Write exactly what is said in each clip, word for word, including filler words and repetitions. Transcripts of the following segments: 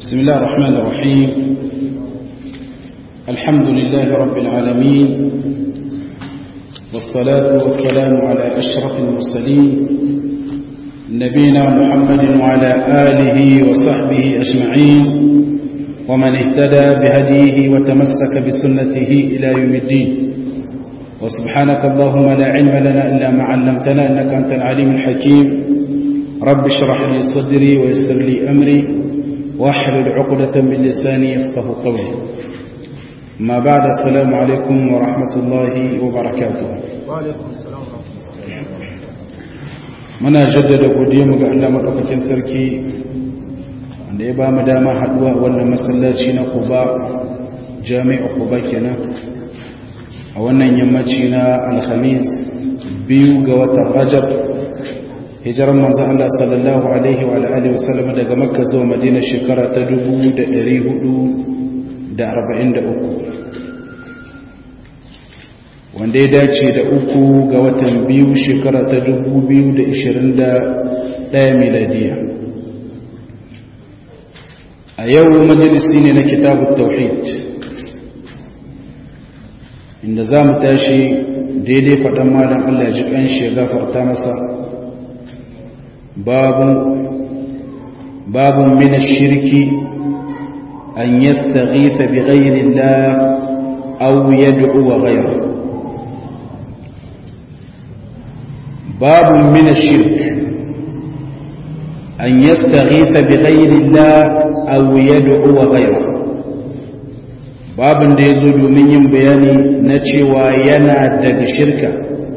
بسم الله الرحمن الرحيم. الحمد لله رب العالمين، والصلاة والسلام على أشرف المرسلين نبينا محمد وعلى آله وصحبه أجمعين، ومن اهتدى بهديه وتمسك بسنته إلى يوم الدين. وسبحانك اللهم لا علم لنا إلا ما علمتنا إنك أنت العليم الحكيم. رب اشرح لي صدري ويسر لي أمري واحلل عقدة من لساني يفقه قولي. ما بعد، السلام عليكم ورحمة الله وبركاته. وعليكم السلام ورحمة الله. muna jaddada godiyarmu ga Allah madaukakin sarki wanda ya ba mu dama haduwa a wannan masallaci na Quba, Jami'u Quba kenan, a wannan yammaci na Alhamis biyu ga watan Rajab, hijiran manzon Allah sallallahu alaihi wa alihi wasallam daga Makka zuwa Madina shekara ta dubu da ɗari hudu da arba'in da uku, wanda ya dace da uku ga watan biyu shekara ta dubu biyu da ishirin da ɗaya miladiya. A yau majalisi ne na kitabut tauhid, inda za mu tashi daidai faɗan malam Allah ji ƙanshi ya gafarta masa. babu babun min ash-shirki an yastaghitha bi ghayri Allah aw yad'u ghayrahu. باب من الشرك أن يستغيث بغير الله أو يدعو غيره. باب da yazo domin yin bayani na cewa yana daga shirka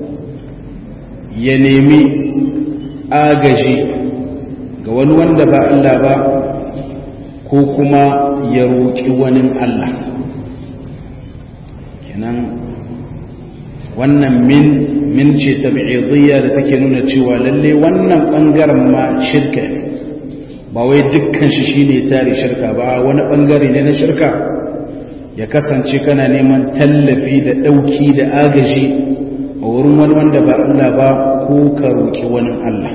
ya nemi agaji ga wani wanda ba Allah ba, ko kuma ya roƙi wani Allah. kenan wannan min min ce tabi'idiyya da take nuna cewa lalle wannan bangaren ma shirka ne, ba wai dukkan shi shine tare shirka ba, wani bangare ne na shirka ya kasance kana neman tallafi da dauki da agaji a wurin wani wanda ba Allah ba, ko ka roki wani Allah.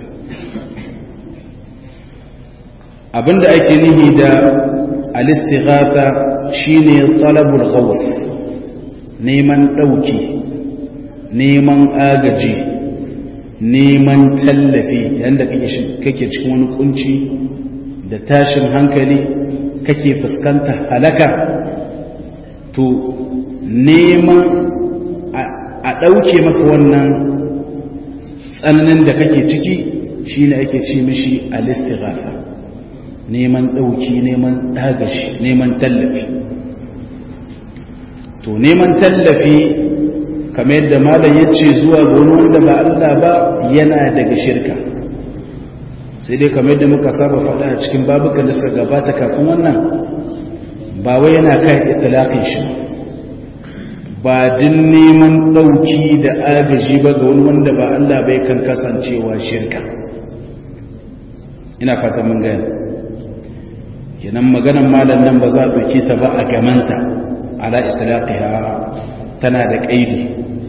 abinda ake nihi da al-istighatha shine talabul ghawth, neman dauki, neman agaji, neman tallafi. yanda kake cikin wani kunci da tashin hankali, kake fuskanta halaka, to neman a ɗauke maka wannan tsananin da kake ciki shine ake ce mishi al-istighatha, neman ɗauki, neman agaji, neman tallafi. to neman tallafi kamar yadda malam ya ce zuwa ga wani wanda ba Allah ba yana daga shirka, sai dai kamar yadda muka saba faɗa a cikin babukan da suka gabata kafin wannan, ba wai yana kai itlaqin shi ba, din neman ɗauki da agaji ba ga wani wanda ba Allah bai kan kasancewa shirka. ina fata mun gane kenan maganar malam nan ba za a ɗauke ta ba a gamanta ala itlaqiha, tana da ƙaidi,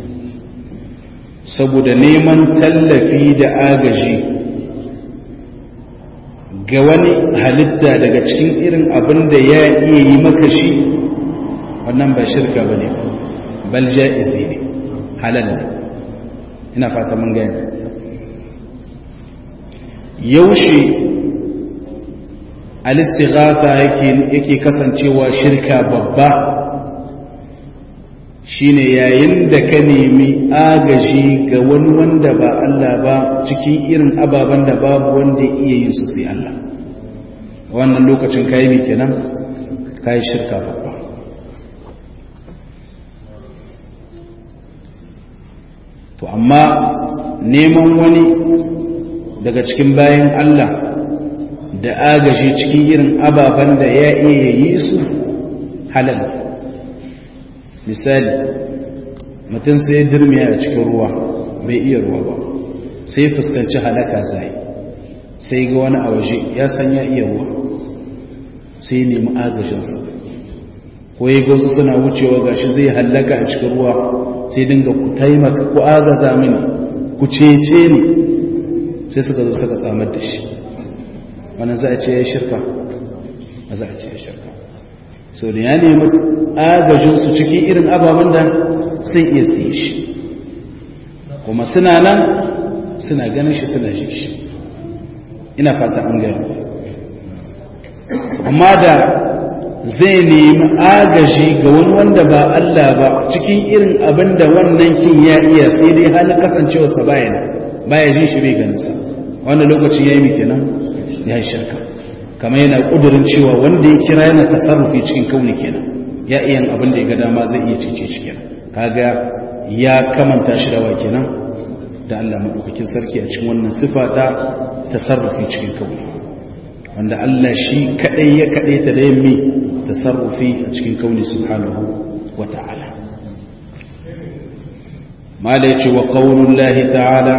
saboda neman tallafi da agaji ga wani halitta daga cikin irin abin da ya iya yi maka shi, wannan ba shirka bane, bal ja'izi ne, halal ne. ina fata mun gane. yaushe al-istighatha yake yake kasancewa shirka babba, shine yayin da ka nemi agaji ga wani wanda ba Allah ba cikin irin ababen da babu wanda ya iya yin su sai Allah. wannan lokacin kai mi kenan, kai shirka babba. to amma neman wani daga cikin bayan Allah da agaji cikin irin ababen da ya iya yi su halal. misali, mutum sai ya dirmiya a cikin ruwa, bai iya ruwa ba, sai fuskanci halaka zai, sai ga wani a waje ya san ya iya ruwa, sai nemi agajinsa. ko ya ga wasu suna wucewa gashi zai halaka a cikin ruwa, sai dinga ku taimaka, ku agaza mini, ku cece ni, sai suka zo suka tsamar da shi. wannan za a ce ya shirka? ba za a ce shirka so da ya nemi agajinsu cikin irin ababen da sai iya siye shi kuma suna nan suna ganin shi suna shi shi ina fata an gani amma da zai nemi agaji ga wani wanda ba Allah ba cikin irin abin da wannan kin ya iya sai dai halin kasancewarsa baya ne baya jin shi bai ganinsa wannan lokacin ya yi mai kenan ya yi shirka kama yana ƙudurin cewa wanda ya kira yana tasarrufi cikin kauni kenan ya iya abin da ya ga dama zai iya cece shi kenan kaga ya kamanta shi da wa kenan da Allah madaukakin sarki a cikin wannan sifa ta tasarrufi cikin kauni wanda Allah shi kadai ya kadai ta da yammi tasarrufi a cikin kauni subhanahu wata'ala mala yace wa qaulullahi ta'ala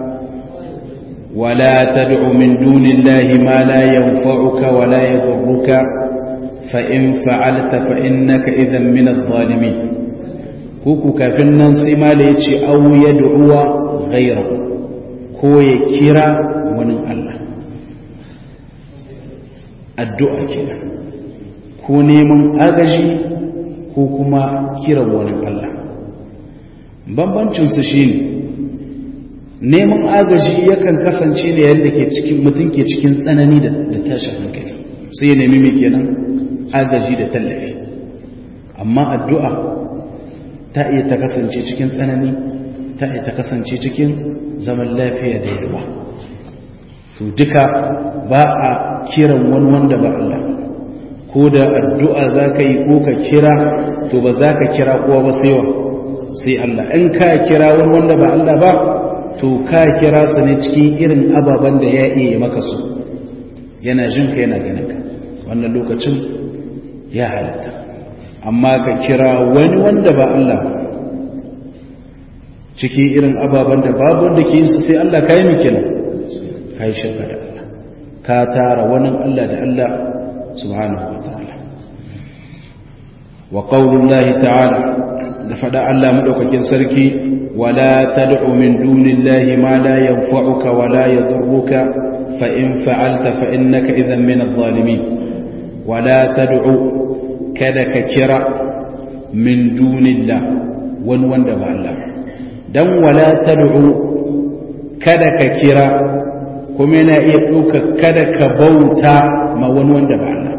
ولا تدع من دون الله ما لا ينفعك ولا يضرك فإن فعلت فإنك إذا من الظالمين كوكو كافن ننسي ما ليتي أو يدعو غيره كو يكرا ونن الله الدعاء كنا كو نيمن أغجي كو كما كرا ونن الله بمبانچن سشيني neman agaji yakan kasance ne yadda ke cikin mutum ke cikin tsanani da tashin hankali sai ya nemi mai kenan agaji da tallafi amma addu'a ta iya ta kasance cikin tsanani ta iya ta kasance cikin zaman lafiya da yalwa to duka ba a kiran wani wanda ba Allah ko da addu'a za ka yi ko ka kira to ba za ka kira kowa ba sai wa sai Allah in ka kira wani wanda ba Allah ba to ka kira su ne cikin irin ababen da ya iya maka su yana jin ka yana ganin ka wannan lokacin ya halatta amma ka kira wani wanda ba Allah cikin irin ababen da babu wanda ke yin su sai Allah ka yi miki nan ka yi shirka da Allah ka tara wani Allah da Allah subhanahu wa ta'ala wa qaulullahi ta'ala da fada Allah madaukakin sarki ولا تدع من دون الله ما لا ينفعك ولا يضرك فإن فعلت فإنك إذا من الظالمين ولا تدع كذا كرا من دون الله ونوان دبا الله دم ولا تدع كذا كرا كمنا يقولك كذا كبوتا ما ونوان دبا الله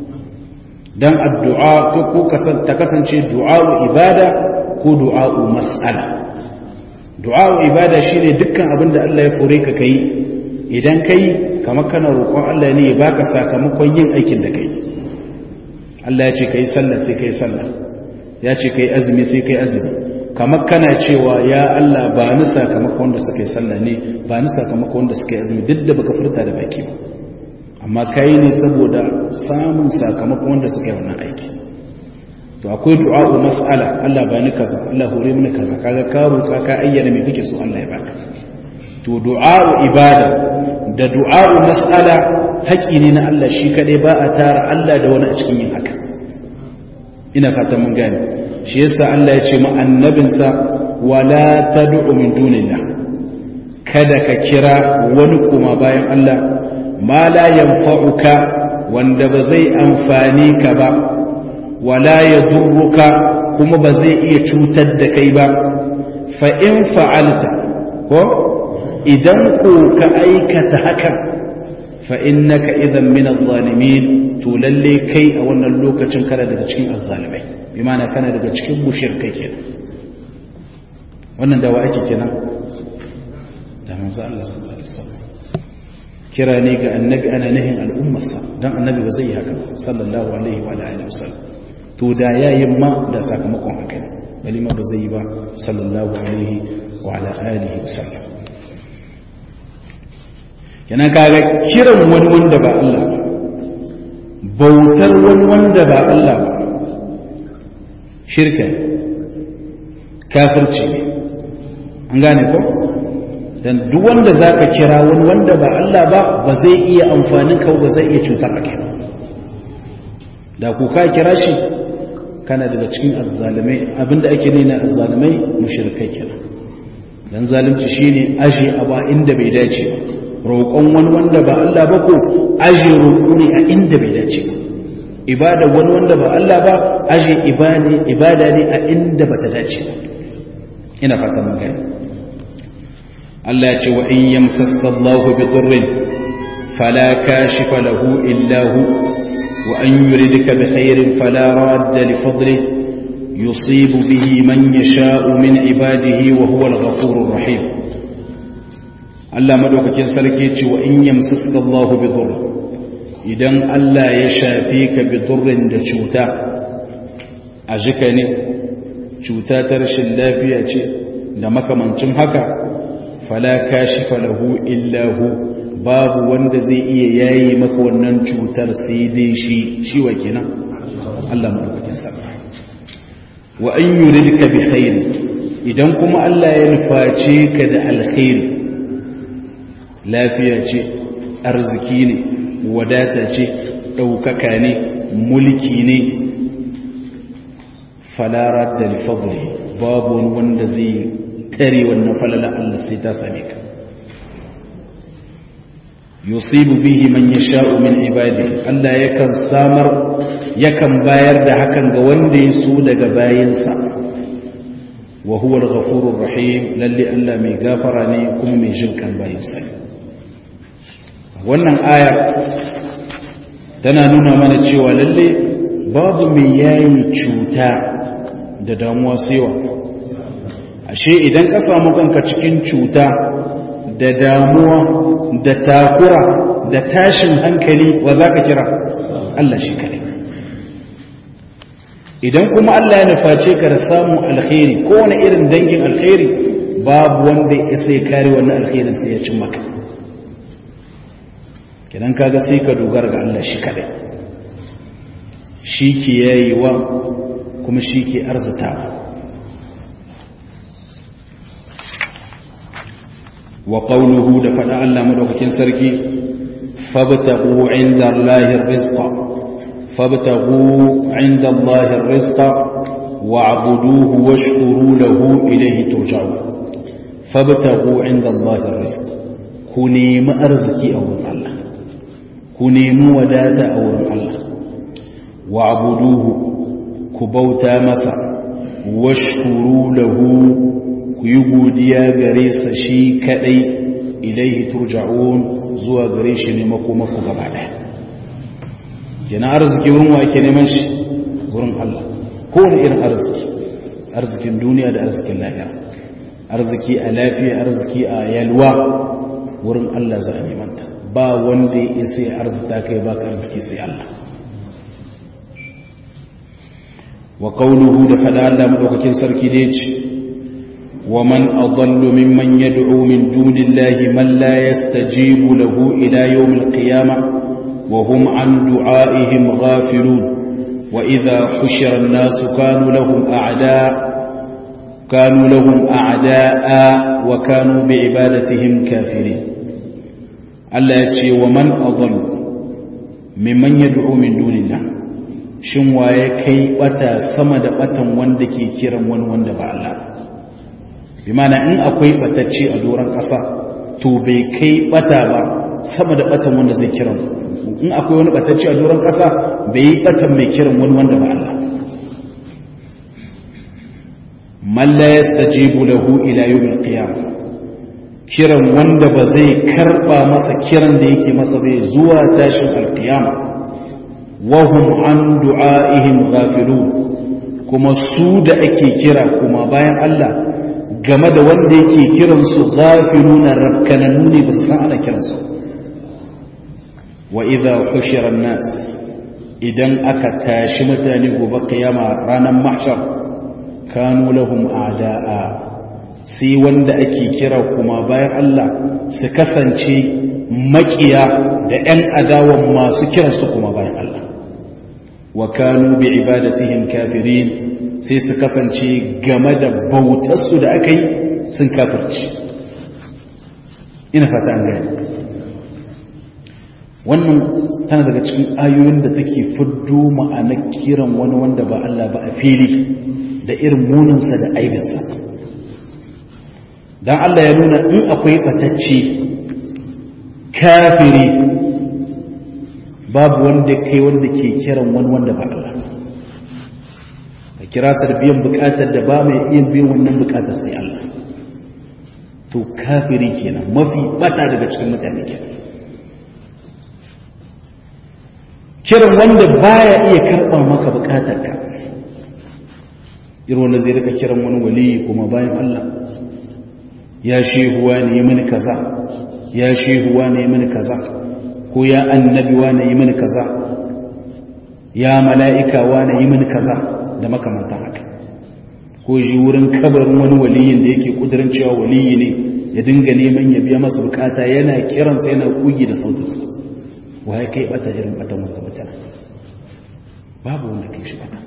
دم الدعاء تكسن شيء دعاء إبادة كو دعاء مسألة du'a ibada shine dukkan abin da Allah ya kore ka kai idan kai kamar kana roƙon Allah ne ya baka sakamakon yin aikin da kai Allah ya ce kai sallah sai kai sallah ya ce kai azumi sai kai azumi kamar kana cewa ya Allah ba ni sakamakon da suka yi sallah ne ba ni sakamakon da suka yi azumi duk da baka furta da baki ba amma kai ne saboda samun sakamakon da suka yi wannan aiki to akwai du'a'u mas'ala Allah ba ni kaza Allah hore mini kaza kaga ka roka ka ayyana me kake so Allah ya baka to du'a'u ibada da du'a'u mas'ala haƙi ne na Allah shi kadai ba a tara Allah da wani a cikin yin haka ina fatan mun gane shi yasa Allah ya ce ma annabinsa wala tad'u min dunillah kada ka kira wani kuma bayan Allah ma la yanfa'uka wanda ba zai amfani ka ba wala ya durruka kuma ba zai iya cutar da kai ba fa in fa'alta ko idan ko ka aikata haka fa innaka idan min adh-dhalimin to lalle kai a wannan lokacin kana daga cikin azzalimai bi ma'ana kana daga cikin mushrikai kenan wannan da wa ake kenan da manzo Allah sallallahu alaihi wasallam kira ne ga annabi ana nahin al'ummarsa dan annabi ba zai yi haka sallallahu alaihi wa alihi wasallam to da yayin ma da sakamakon haka ne bali ma ba zai yi ba sallallahu alaihi wa ala alihi wasallam yana kaga kiran wani wanda ba Allah ba bautar wani wanda ba Allah ba shirka kafirci ne an gane ko dan duk wanda zaka kira wani wanda ba Allah ba ba zai iya amfanin ka ba zai iya cutar ka da ku ka kira shi kana daga cikin azzalimai abinda ake nuna azzalimai mushrikai kenan dan zalunci shine aje aba inda bai dace ba roƙon wani wanda ba Allah ba ko aje roƙo ne a inda bai dace ba ibada wani wanda ba Allah ba aje ibada ibada ne a inda bata dace ba ina fata mun gani Allah ya ce wa in yamsaska Allahu bi dhurrin fala kashifa lahu illa hu wa an yuridka bi khairin fala radda li fadlihi yusibu bihi man yasha'u min ibadihi wa huwa al-ghafurur rahim Allah madaukakin sarki ce wa in yamsaska Allahu bi dhurrin idan Allah ya shafe ka bi dhurrin da cuta a jika ne cuta ta rashin lafiya ce da makamancin haka fala kashifa lahu illa hu babu wanda zai iya yayi maka wannan cutar sai dai shi shi wa kenan Allah madaukakin sarki wa an yuridka bi khair idan kuma Allah ya nuface ka da alkhairi lafiya ce arziki ne wadata ce daukaka ne mulki ne fala radda li fadli babu wanda zai tare wannan falala Allah sai ta same ka yusibu bihi man yasha'u min ibadihi Allah yakan samar yakan bayar da hakan ga wanda ya so daga bayinsa wa huwa al-ghafurur rahim lalle Allah mai gafara ne kuma mai jin kan bayinsa wannan aya tana nuna mana cewa lalle babu mai yayi cuta da damuwa saiwa ashe idan ka samu kanka cikin cuta da damuwa da takura da tashin hankali wa za ka kira Allah shi kare idan kuma Allah ya nuface ka da samun alkhairi ko wani irin dangin alkhairi babu wanda ya sai kare wannan alkhairin sai ya cin maka kidan kaga sai ka dogara ga Allah shi kare shi ke yayiwa kuma shi ke arzitawa وقوله دفع الله مدوكين سركي فابتغوا عند الله الرزق فابتغوا عند الله الرزق واعبدوه واشكروا له إليه ترجعون فابتغوا عند الله الرزق كنيم أرزكي أور الله كنيم ودات أور الله واعبدوه كبوتا مسا واشكروا له ku yi godiya gare sa shi kadai ilaihi turja'un zuwa gare shi ne makomaku gaba daya kenan arziki wurin wa ake neman shi wurin Allah kowane irin arziki arzikin duniya da arzikin lahira arziki a lafiya arziki a yalwa wurin Allah za a nemanta ba wanda ya isa ya arzita kai baka arziki sai Allah wa qawluhu da fada Allah madaukakin sarki da yace ومن أضل ممن يدعو من دون الله من لا يستجيب له إلى يوم القيامة وهم عن دعائهم غافلون وإذا حشر الناس كانوا لهم أعداء كانوا لهم أعداء وكانوا بعبادتهم كافرين الله يتشي ومن أضل ممن يدعو من دون الله شنوايا كي أتى سمد أتى وندكي كيرا ون وند الله bimana in akwai batacce a doron ƙasa to bai kai bata ba sama da batan wanda zai kiran in akwai wani batacce a doron ƙasa bai yi batan mai kiran wani wanda ba Allah man la yastajibu lahu ila yawmil qiyamah kiran wanda ba zai karba masa kiran da yake masa bai zuwa tashin alqiyama wa hum an du'aihim ghafilun kuma su da ake kira kuma bayan Allah game da wanda yake kiransu ghafiluna rabkananu ne ba su san ana kiransu wa idha hushira an-nas idan aka tashi mutane gobe kiyama ranar mahshar kanu lahum a'da'a sai wanda ake kira kuma bayan Allah su kasance makiya da ƴan adawan masu kiransu kuma bayan Allah wa kanu bi ibadatihim kafirin sai su kasance game da bautarsu da aka yi sun kafirci ina fata an gani wannan tana daga cikin ayoyin da take fiddo ma'anar kiran wani wanda ba Allah ba a fili da irin muninsa da aibinsa don Allah ya nuna in akwai batacce kafiri babu wanda kai wanda ke kiran wani wanda ba Allah ka kira sa da biyan bukatar da ba mai iya biyan wannan bukatar sai Allah to kafiri kenan mafi bata daga cikin mutane kenan kiran wanda baya iya karba maka bukatarka irin wanda zai rika kiran wani wali kuma bayan Allah ya shehuwa ne yi mini kaza ya shehuwa ne yi mini kaza ko ya annabi wa ne yi mini kaza ya mala'ika wa ne yi mini kaza da makamantan haka ko ji wurin kabarin wani waliyin da yake kudirin cewa waliyi ne ya dinga neman ya biya masa bukata yana kiransa yana kugi da sautinsa waye kai bata irin batan wanda mutane babu wanda kai shi bata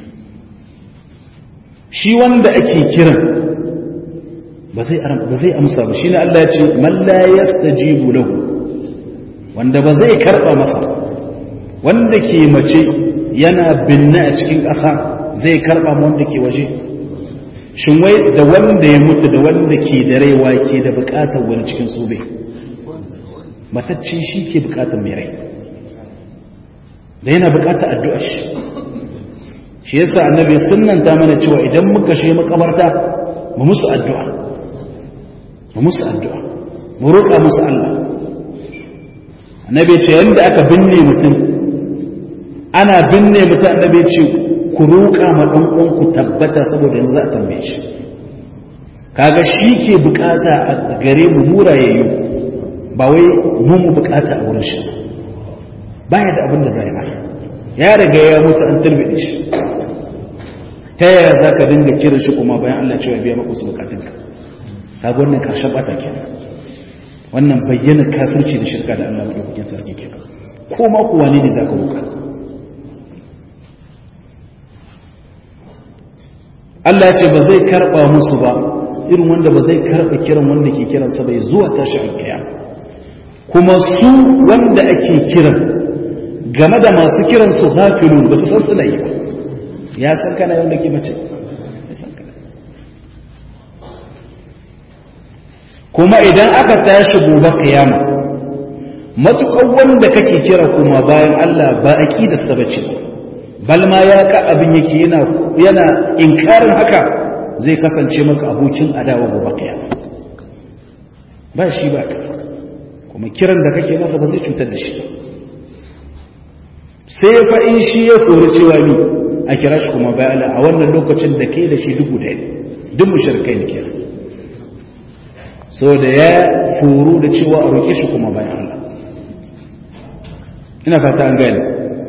shi wanda ake kiran ba zai ba zai amsa ba shine Allah ya ce man la yastajibu lahu wanda ba zai karba masa wanda ke mace yana binne a cikin ƙasa zai karba ma wanda ke waje shin wai da wanda ya mutu da wanda ke da raiwa ke da bukatar wani cikin su bai matacce shi ke bukatar mai rai da yana bukatar addu'a shi shi yasa annabi sunnanta mana cewa idan muka shi makabarta mu musu addu'a mu musu addu'a mu roƙa musu Allah annabi ce yanda aka binne mutum ana binne mutum annabi ce ku roƙa ma dan uwan ku tabbata saboda yanzu za a tambaye shi kaga shi ke bukata a gare mu murayayyu ba wai mun mu bukata a wurin shi baya da abin da zai mai ya riga ya mutu an turbide shi ta yaya za ka dinga kiran shi kuma bayan Allah cewa biya maka su bukatunka kaga wannan karshen bata kenan wannan bayyana kafirci da shirka da Allah madaukakin sarki kenan ko ma ku wane ne zaka roka Allah ya ce ba zai karba musu ba irin wanda ba zai karba kiran wanda ke kiransa bai zuwa tashi alkiyama kuma su wanda ake kiran game da masu kiran su ghafilun ba su san suna yi ba ya san kana wanda ke mace ya san kana kuma idan aka tashi gobe kiyama matukan wanda kake kira kuma bayan Allah ba aqidar sa bace bal ma ya ka abin yake yana yana inkarin haka zai kasance maka abokin adawa gobe kiyama ba shi ba ka kuma kiran da kake masa ba zai cutar da shi sai fa in shi ya kori cewa ni a kira shi kuma bayan Allah a wannan lokacin da kai da shi duk guda ne duk mushrikai ne kira so da ya furu da cewa a roƙe shi kuma bayan Allah ina fata an gane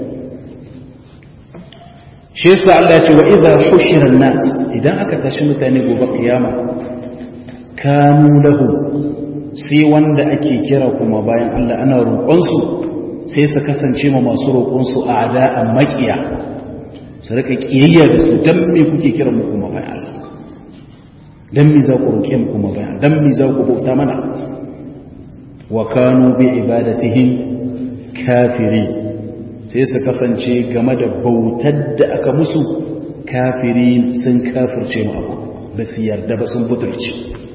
shi yasa Allah ya ce wa idza hushira an-nas idan aka tashi mutane gobe kiyama kanu lahu sai wanda ake kira kuma bayan Allah ana roƙon su sai su kasance ma masu roƙon su a'da'an maqiya su rika kiyayya da su dan me kuke kira mu kuma bayan Allah dan me za ku roƙe mu kuma bayan dan me za ku bauta mana wa kanu bi ibadatihim kafiri sai su kasance game da bautar da aka musu kafiri sun kafirce mu abu ba su yarda ba sun butulce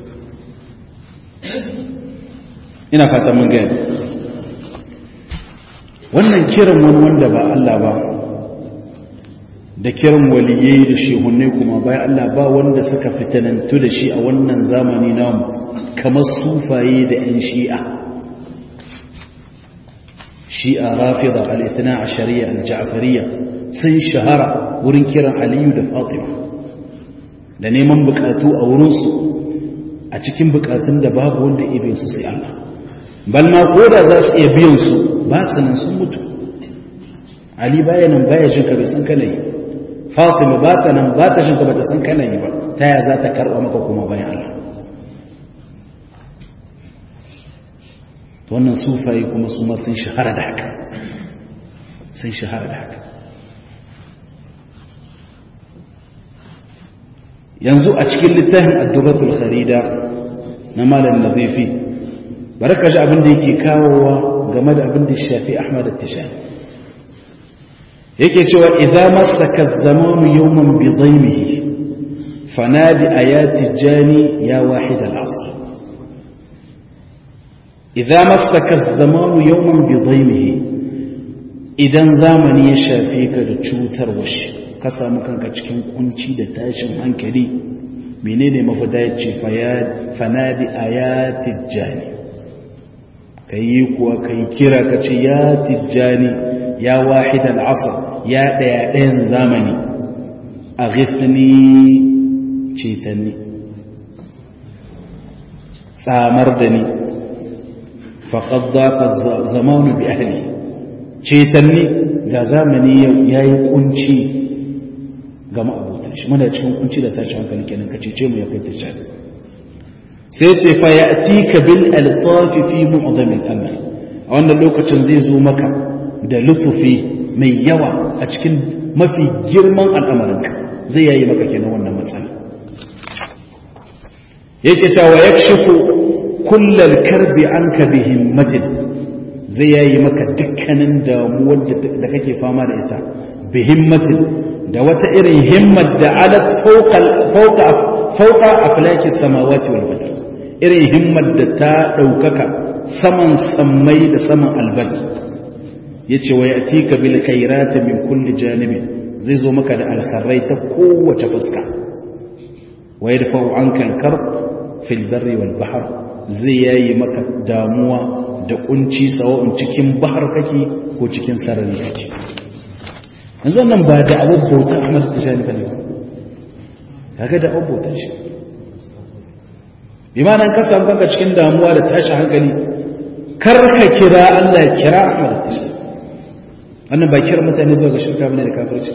ina fata mun gani wannan kiran wani wanda ba Allah ba da kiran waliyai da shehunne kuma bayan Allah ba wanda suka fitanantu da shi a wannan zamani namu kamar sufaye da 'yan shi'a shi'a rafida al-ithna ashariya al-ja'fariyya sun shahara wurin kiran Aliyu da Fatima da neman bukatu a wurinsu a cikin bukatun da babu wanda ya biyan su sai Allah bal ma koda za su iya biyan su ba su nan sun mutu Ali baya nan baya jin ka bai san kana yi Fatima ba ta nan ba ta jin ka ba ta san kana yi ba ta ya za ta karba maka kuma bayan Allah wannan sufaye kuma su ma sun shahara da haka sun shahara da haka yanzu a cikin littafin ad-durratul kharida na malam nazifi baraka ji abin da yake kawowa game da abin da shafi Ahmad at-Tishani yake cewa idza masaka az-zamanu yawman bi dhaymihi fanadi ayati jani ya wahid al-asr idza masaka az-zamanu yawman bi dhaymihi idan zamani ya shafe ka da cutarwa shi ka samu kanka cikin kunci da tashin hankali menene mafita yace fanadi ayatid jani kai kuwa kai kira kace ya tijani ya wahid al-asr ya daya dayan zamani aghithni cetani samar da ni faqad daqa zamanu bi ahli cetani ga zamani yau yayi kunci ga ma'abutan shi muna cikin kunci da tashi hankali kenan ka cece mu ya kai ta shari sai ce fa ya'tika bil altaf fi mu'dham al-amr a wannan lokacin zai zo maka da lutufi mai yawa a cikin mafi girman al'amarinka zai yayi maka kenan wannan matsala yake cewa yakshifu kullal karbi anka bi himmatin zai yayi maka dukkanin damuwar da kake fama da ita bi himmatin da wata irin himmar da alat fauka fauka fauka aflaki samawati wal ard irin himmar da ta daukaka saman sammai da saman albad yace wa yatika bil khairati min kulli janibi zai zo maka da alkhairai ta kowace fuska wa yadfa'u anka al-karb fil barri wal bahr zai yayi maka damuwa da kunci sawa'un cikin bahar kake ko cikin sarari kake yanzu wannan ba da abin bauta Ahmad Tijani bane ba kaga da abin bauta shi bi ma'anan ka samu kanka cikin damuwa da tashi hankali kar ka kira Allah kira Ahmad Tijani wannan ba kira mutane zuwa ga shirka bane da kafirci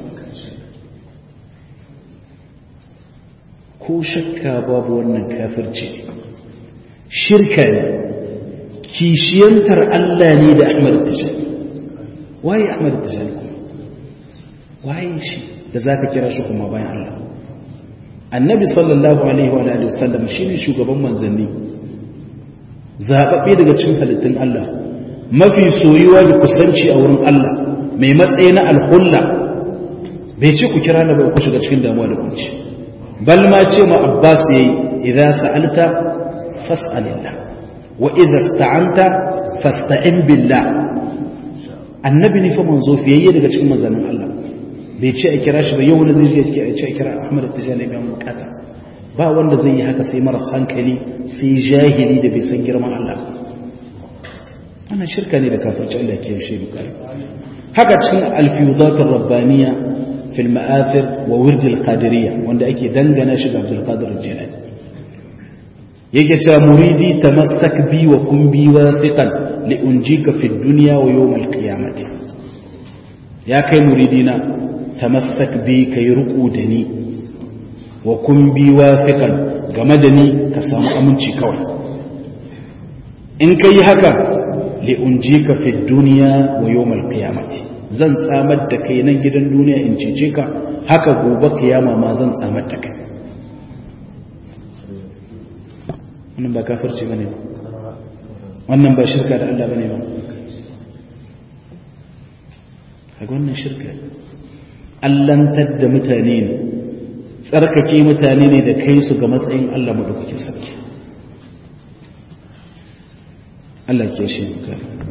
ko shakka babu wannan kafirci shirka ne kishiyantar Allah ne da Ahmad Tijani waye Ahmad Tijani waye shi da zaka kira shi kuma bayan Allah annabi sallallahu alaihi wa alihi wasallam shine shugaban manzanni zababbe daga cikin halittun Allah mafi soyuwa da kusanci a wurin Allah mai matsayi na alhulla bai ce ku kira na ba ku shiga cikin damuwa da kunci bal ma ce ma Abbas yayi idza sa'alta fas'alillah wa idza ista'anta fasta'in billah annabi ne fa manzo fiyayye daga cikin manzannin Allah bai ce a kira shi ba yau wani zai je a ce a kira Ahmad Tijani bai bukata ba wanda zai yi haka sai maras hankali sai jahili da bai san girman Allah ana shirka ne da kafirci Allah ke yaushe bukari haka cikin al-fiyudat ar-rabbaniyya fi al-ma'athir wa wird al-qadiriyya wanda ake dangana shi ga Abdul Qadir al-Jilani yake cewa muridi tamassak bi wa kun bi wathiqan li unjika fi ad-dunya wa yawm al-qiyamati ya kai muridina tamassak bi kai ruku da ni wa kun bi wathiqan game da ni ka samu aminci kawai in kai haka li unjika fi ad-dunya wa yawm al-qiyamati zan tsamar da kai nan gidan duniya in cece ka haka gobe kiyama ma zan tsamar da kai wannan ba kafirci bane ba wannan ba shirka da Allah bane ba kaga wannan shirka allantar da mutane ne tsarkake mutane ne da kai su ga matsayin Allah madaukakin sarki Allah ke shi ka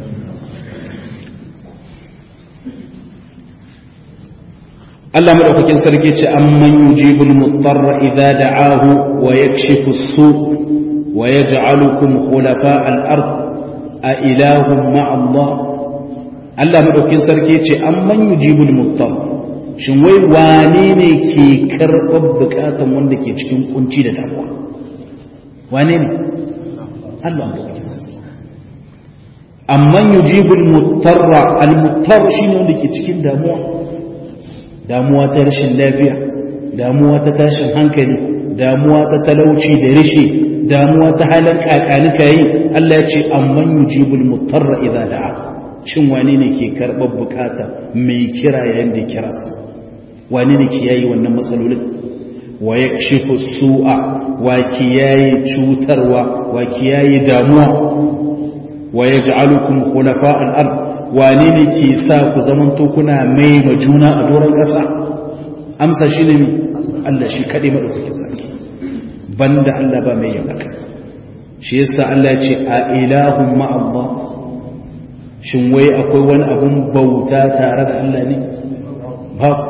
Allah madaukakin sarki ce amman yujibul mutarra idza da'ahu wa yakshifu as-su' wa yaj'alukum khulafa' al-ard a ilahum ma'a Allah Allah madaukakin sarki ce amman yujibul mutarra shin wai wane ne ke karɓar bukatan wanda ke cikin kunci da damuwa wane ne Allah madaukakin sarki amman yujibul mutarra al-muttar shine wanda ke cikin damuwa damuwa ta rashin lafiya damuwa ta tashin hankali damuwa ta talauci da rishi damuwa ta halin kakanika yi Allah ya ce amman yujibul mutarra idza da'a shin wane ne ke karɓar bukata mai kira yayin da kira sa wane ne ke yayi wannan matsalolin wa yakshifu su'a wa ke yayi cutarwa wa ke yayi damuwa wa yaj'alukum khulafa al-ard wane ne ke sa ku zamanto kuna mai majuna a doron ƙasa amsa shi ne Allah shi kaɗai maɗaukakin sarki banda Allah ba mai yin haka shi yasa Allah ya ce a ilahun ma'allah shin wai akwai wani abun bauta tare da Allah ne babu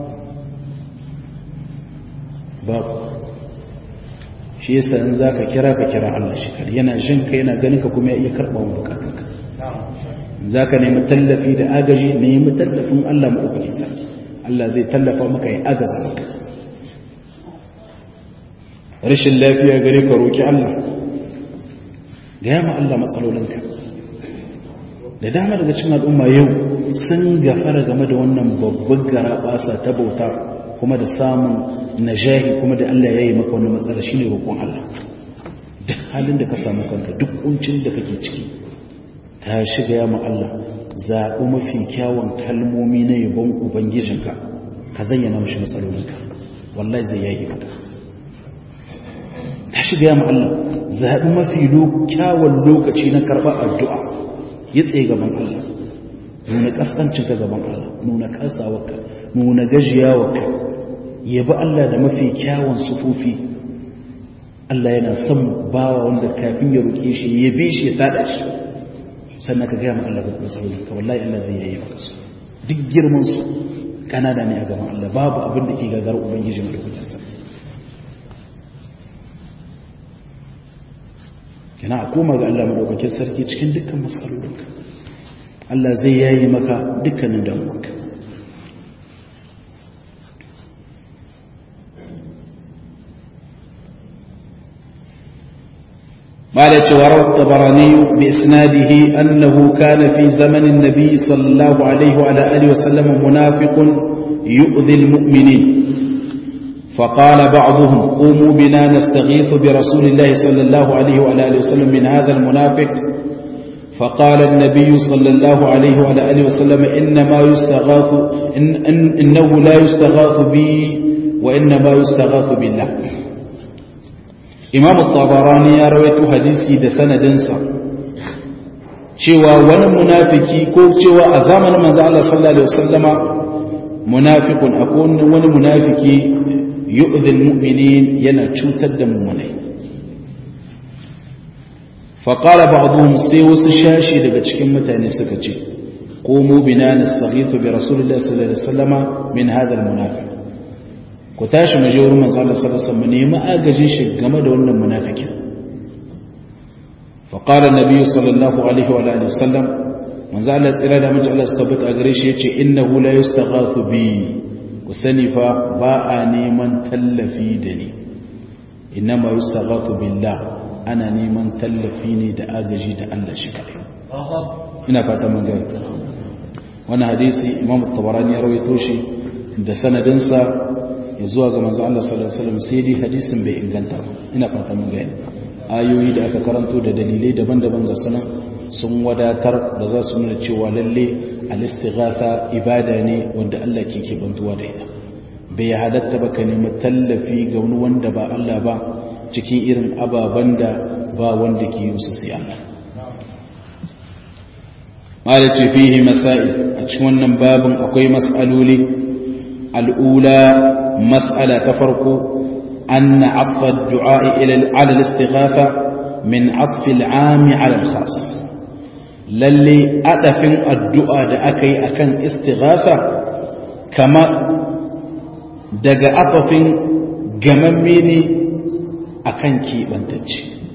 babu shi yasa in zaka kira ka kira Allah shi kar yana jin ka yana ganin ka kuma ya iya karɓa wa bukatunka zaka nemi tallafi da agaji nemi tallafin Allah madaukakin sarki Allah zai tallafa maka ya agaza maka rashin lafiya gare ka roki Allah gaya ma Allah matsalolinka da dama daga cikin al'umma yau sun gafara game da wannan babbar garabasa ta bauta kuma da samun najahi kuma da Allah ya yi maka wannan matsala shine roƙon Allah duk halin da ka samu kanka duk kuncin da kake ciki ta shiga ya ma Allah zaɓi mafi kyawun kalmomi na yabon ubangijinka ka zayyana mashi matsalolinka wallahi zai yayi maka ta shiga ya ma Allah zaɓi mafi kyawun lokaci na karɓar addu'a ya tsaye gaban Allah nuna ƙasƙancinka gaban Allah nuna ƙasawarka nuna gajiyawarka yabi Allah da mafi kyawun sufofi Allah yana son bawa wanda kafin ya roƙe shi ya bi shi ya tada shi sannan ka gaya ma Allah ga matsaloli ka wallahi Allah zai yayi maka su duk girman su kanada ne a gaban Allah babu abin da ke gagar ubangiji mai rubuta sa kina a koma ga Allah madaukakin sarki cikin dukkan matsalolinka Allah zai yayi maka dukkanin damuwarka مالك وروى الطبراني بإسناده أنه كان في زمن النبي صلى الله عليه وعلى آله وسلم منافق يؤذي المؤمنين فقال بعضهم قوموا بنا نستغيث برسول الله صلى الله عليه وعلى آله وسلم من هذا المنافق فقال النبي صلى الله عليه وعلى آله وسلم إنما يستغاث إن إن إنه لا يستغاث بي وإنما يستغاث بالله imam al-tabarani ya rawaito hadisi da sanadinsa cewa wani munafiki ko cewa a zamanin manzo Allah sallallahu alaihi wasallama munafiqun akun wani munafiki yu'dhi al-mu'minin yana cutar da mu'minai fa qala ba'dhum sai wasu shashi daga cikin mutane suka ce qumu bina nastaghithu bi rasulillahi sallallahu alaihi wasallama min hadha al-munafiq ku tashi mu je wurin manzo Allah sallallahu alaihi wasallam nemi agajin shi game da wannan munafikin fa qala an-nabi sallallahu alaihi wa alihi wasallam manzo Allah tsira da mace Allah tabbata a gare shi yace innahu la yustaghathu bi ku sani fa ba a neman tallafi da ni inma yustaghathu billah ana neman tallafi ne da agaji da Allah shi kadai ina fata mun ga wannan hadisi Imam at-Tabarani ya rawaito shi da sanadinsa ya zuwa ga manzo Allah sallallahu alaihi wasallam sai dai hadisin bai inganta ba ina fata mun gani ayoyi da aka karanto da dalilai daban-daban ga sunan sun wadatar da za su nuna cewa lalle al-istighatha ibada ne wanda Allah ke ke bantuwa da ita bai halatta ba ka nemi tallafi ga wani wanda ba Allah ba cikin irin ababan da ba wanda ke yi su sai Allah malaka fihi masail a cikin wannan babin akwai mas'aloli الأولى مسألة تفرق أن عطف الدعاء على الاستغاثة من عطف العام على الخاص للي أتفن الدعاء دأكي أكن استغاثة كما دق أطف جمميني أكن كي بنتج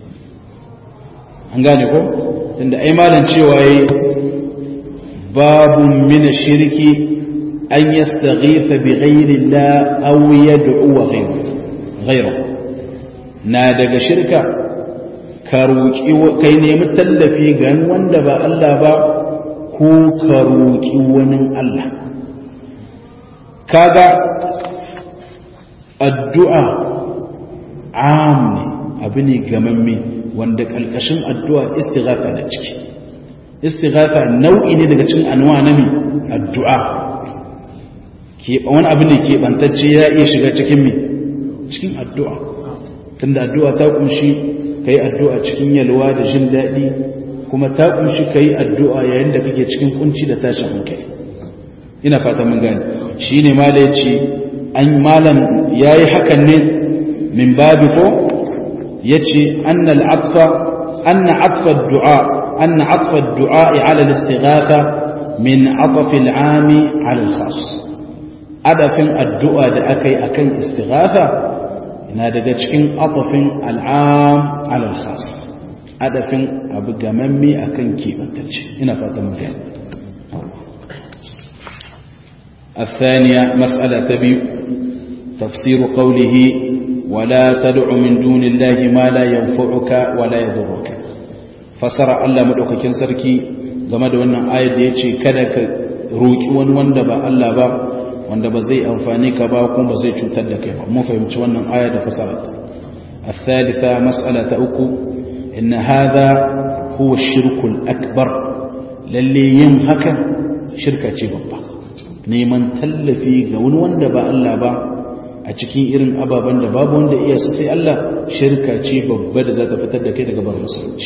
هنغاني كو تند أيمالا شوائي باب من الشرك أن يستغيث بغير الله أو يدعو غيره غيره نادق شركة كروكي كي نمتل في غن واندبا الله با كو كروكي ونن الله كذا الدعاء عام أبني غممي واندك الكشن الدعاء استغاثة لك استغاثة نوعي ندق شن أنواع نمي الدعاء wani abin da ke bantacce ya iya shiga cikin mi cikin addu'a tunda addu'a ta kunshi kai addu'a cikin yalwa da jin daɗi kuma ta kunshi kai addu'a yayin da kake cikin kunci da tashin hankali ina fata mun gane shine mala yace an malam yayi hakan ne min babu ko yace anna al-atfa anna atfa ad-du'a أن عطف الدعاء على الاستغاثة من عطف العام على الخاص عطف الدعاء لأكي أكن استغاثة إن هذا كن عطف العام على الخاص عطف أبقى ممي أكن كيبا تلش هنا فاتم كان الثانية مسألة تبي تفسير قوله ولا تدع من دون الله ما لا ينفعك ولا يضرك فسر الله مدوكاkin sarki game da wannan ayat da yace kada ka roki wani wanda ba Allah ba wanda ba zai amfani ka ba kuma ba zai cutar da kai ba mun fahimci wannan aya da fasararta الثالثة مسألة أكو إن هذا هو الشرك الأكبر للي ينهك شركة بابا نيمان تلفي قون وندبا الله با أتكين إرن أبا بندبا بوند إياسسي الله شركة بابا ذات فتدك لقبر مسلمش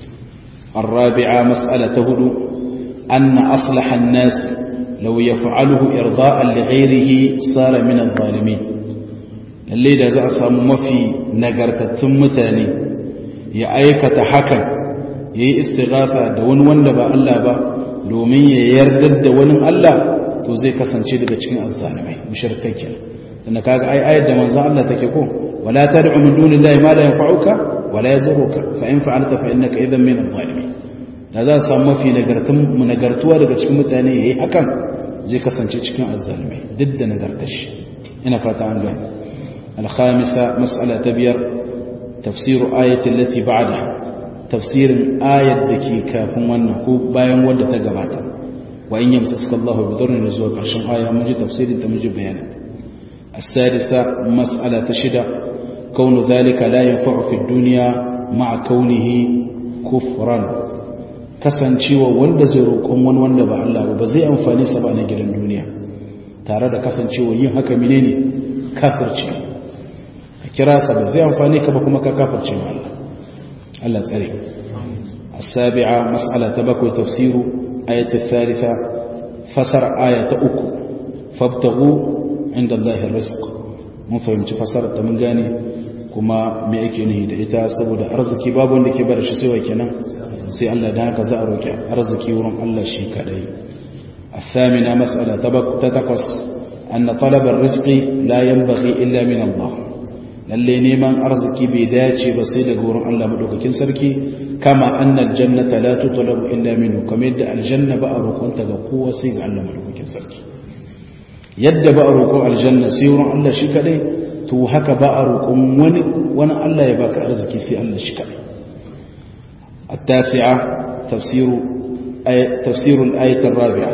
الرابعة مسألة هدو أن أصلح الناس لو يفعله إرضاء لغيره صار من الظالمين اللي دا za a samu mafi nagartattun mutane ya aikata hakan yayi istighatha da wani wanda ba Allah ba domin ya yarda da wani Allah to zai kasance daga cikin azzalimai mushrikai kenan dan kaga ai ayat da manzo Allah take ko wala tad'u min dunillahi ma la yanfa'uka wala yadurruka fa in fa'alta fa innaka idhan min adh-dhalimin da za a samu mafi nagartun nagartuwa daga cikin mutane yayi hakan zai kasance cikin azzalimai duk da nagartar shi ina fata an gane الخامسة مسألة تبير تفسير آية التي بعدها تفسير آية دكي كافن ونحوب باين ودى تقبعتا وإن يمسسك الله بضر نزوك عشان آية مجي تفسير تمجي بيانا السادسة مسألة تشدة كون ذلك لا ينفع في الدنيا مع كونه كفرا kasancewa wanda zai roƙon wani wanda ba Allah ba zai amfani sa ba na gidan duniya tare da kasancewa yin haka menene kafirci kira sa ba zai amfani ka ba kuma ka kafirce ma Allah Allah tsare as-sabi'a mas'ala tabakkul tafsiru ayat ath-thalitha fasar ayat uku fabtaghu inda Allah ar-rizq mun fahimci fasarar ta mun gane kuma me yake nihi da ita saboda arziki babu wanda ke bar shi sai wa kenan sai Allah da haka za a roki arziki wurin Allah shi kadai الثامنة مسألة تتقص أن طلب الرزق لا ينبغي إلا من الله lalle neman arziki bai dace ba sai daga wurin Allah madaukakin sarki kama annal jannata la tutlabu illa minhu kamar yadda aljanna ba a roƙonta ga kowa sai ga Allah madaukakin sarki yadda ba a roƙon aljanna sai wurin Allah shi kadai to haka ba a roƙon wani wani Allah ya baka arziki sai Allah shi kadai التاسعة تفسير آية تفسير الآية الرابعة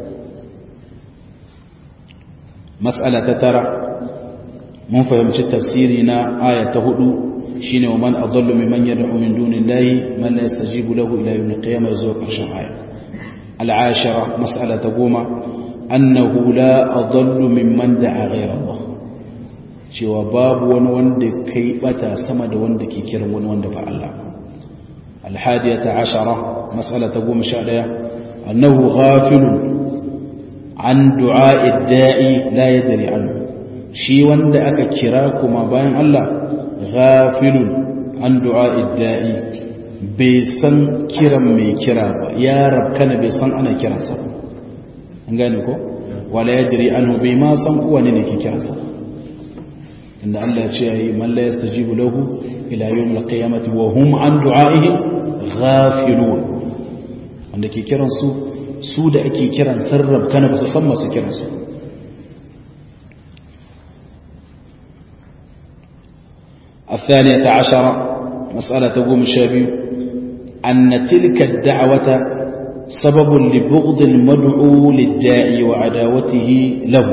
مسألة ترى mun fahimci tafsiri na aya ta hudu shine wa man adallu mimman yad'u min dunillahi man la yastajibu lahu ila yawm al-qiyamah zuwa karshen aya al-ashara mas'ala ta goma annahu la adallu mimman da'a ghayra Allah cewa babu wani wanda kai bata sama da wanda ke kiran wani wanda ba Allah al-hadiyata ashara mas'ala ta goma sha daya annahu ghafilun an du'a'i ad-da'i la yadri anhu shi wanda aka kira kuma bayan Allah ghafilun an du'a'i da'i bai san kiran mai kira ba ya rabkana bai san ana kiransa an gane ko wala yadri anhu bai ma san wani ne ke kiransa inda Allah ya ce yayi man la yastajibu lahu ila yawm al-qiyamati wa hum an du'a'ihi ghafilun wanda ke kiran su su da ake kiran sarrab kana ba su san masu kiransu الثانية عشرة مسألة تقوم الشابي أن تلك الدعوة سبب لبغض المدعو للداعي وعداوته له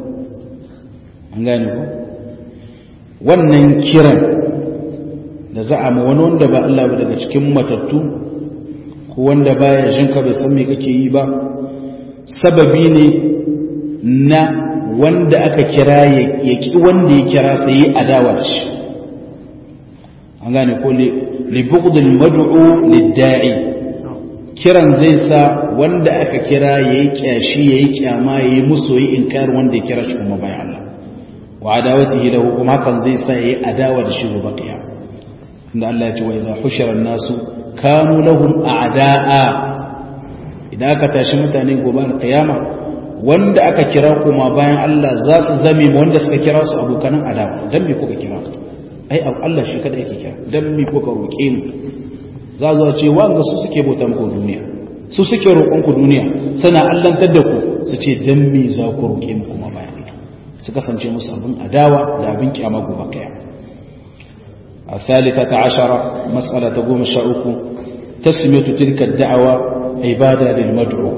wannan kiran da za a ma wani wanda ba Allah ba daga cikin matattu ko wanda baya jin ka bai san me kake yi ba sababi ne na wanda aka kira ya ki wanda ya kira sai adawa shi an gane ko li bughdil mad'u lid-da'i kiran zai sa wanda aka kira yayi kyashi yayi kyama yayi musu yayi inkar wanda ya kira shi kuma bayan Allah wa adawatihi lahu kuma hakan zai sa yayi adawa da shi gobe kiyama inda Allah ya ce wa idha hushira an-nasu kanu lahum a'da'a idan aka tashi mutane gobe da kiyama wanda aka kira kuma bayan Allah za su zame wanda suka kira su abokanan adawa dan me kuka kira ai Allah shi kada yake kira dan me kuka roke mu za zo ce wanga su suke bauta muku duniya su suke roƙon ku duniya sana allantar da ku su ce dan me za ku roke mu kuma bayan Allah su kasance musu abin adawa da abin kiyama gobe kiyama الثالثة عشرة مسألة قوم الشاؤك تسمية تلك الدعوة عبادة للمدعو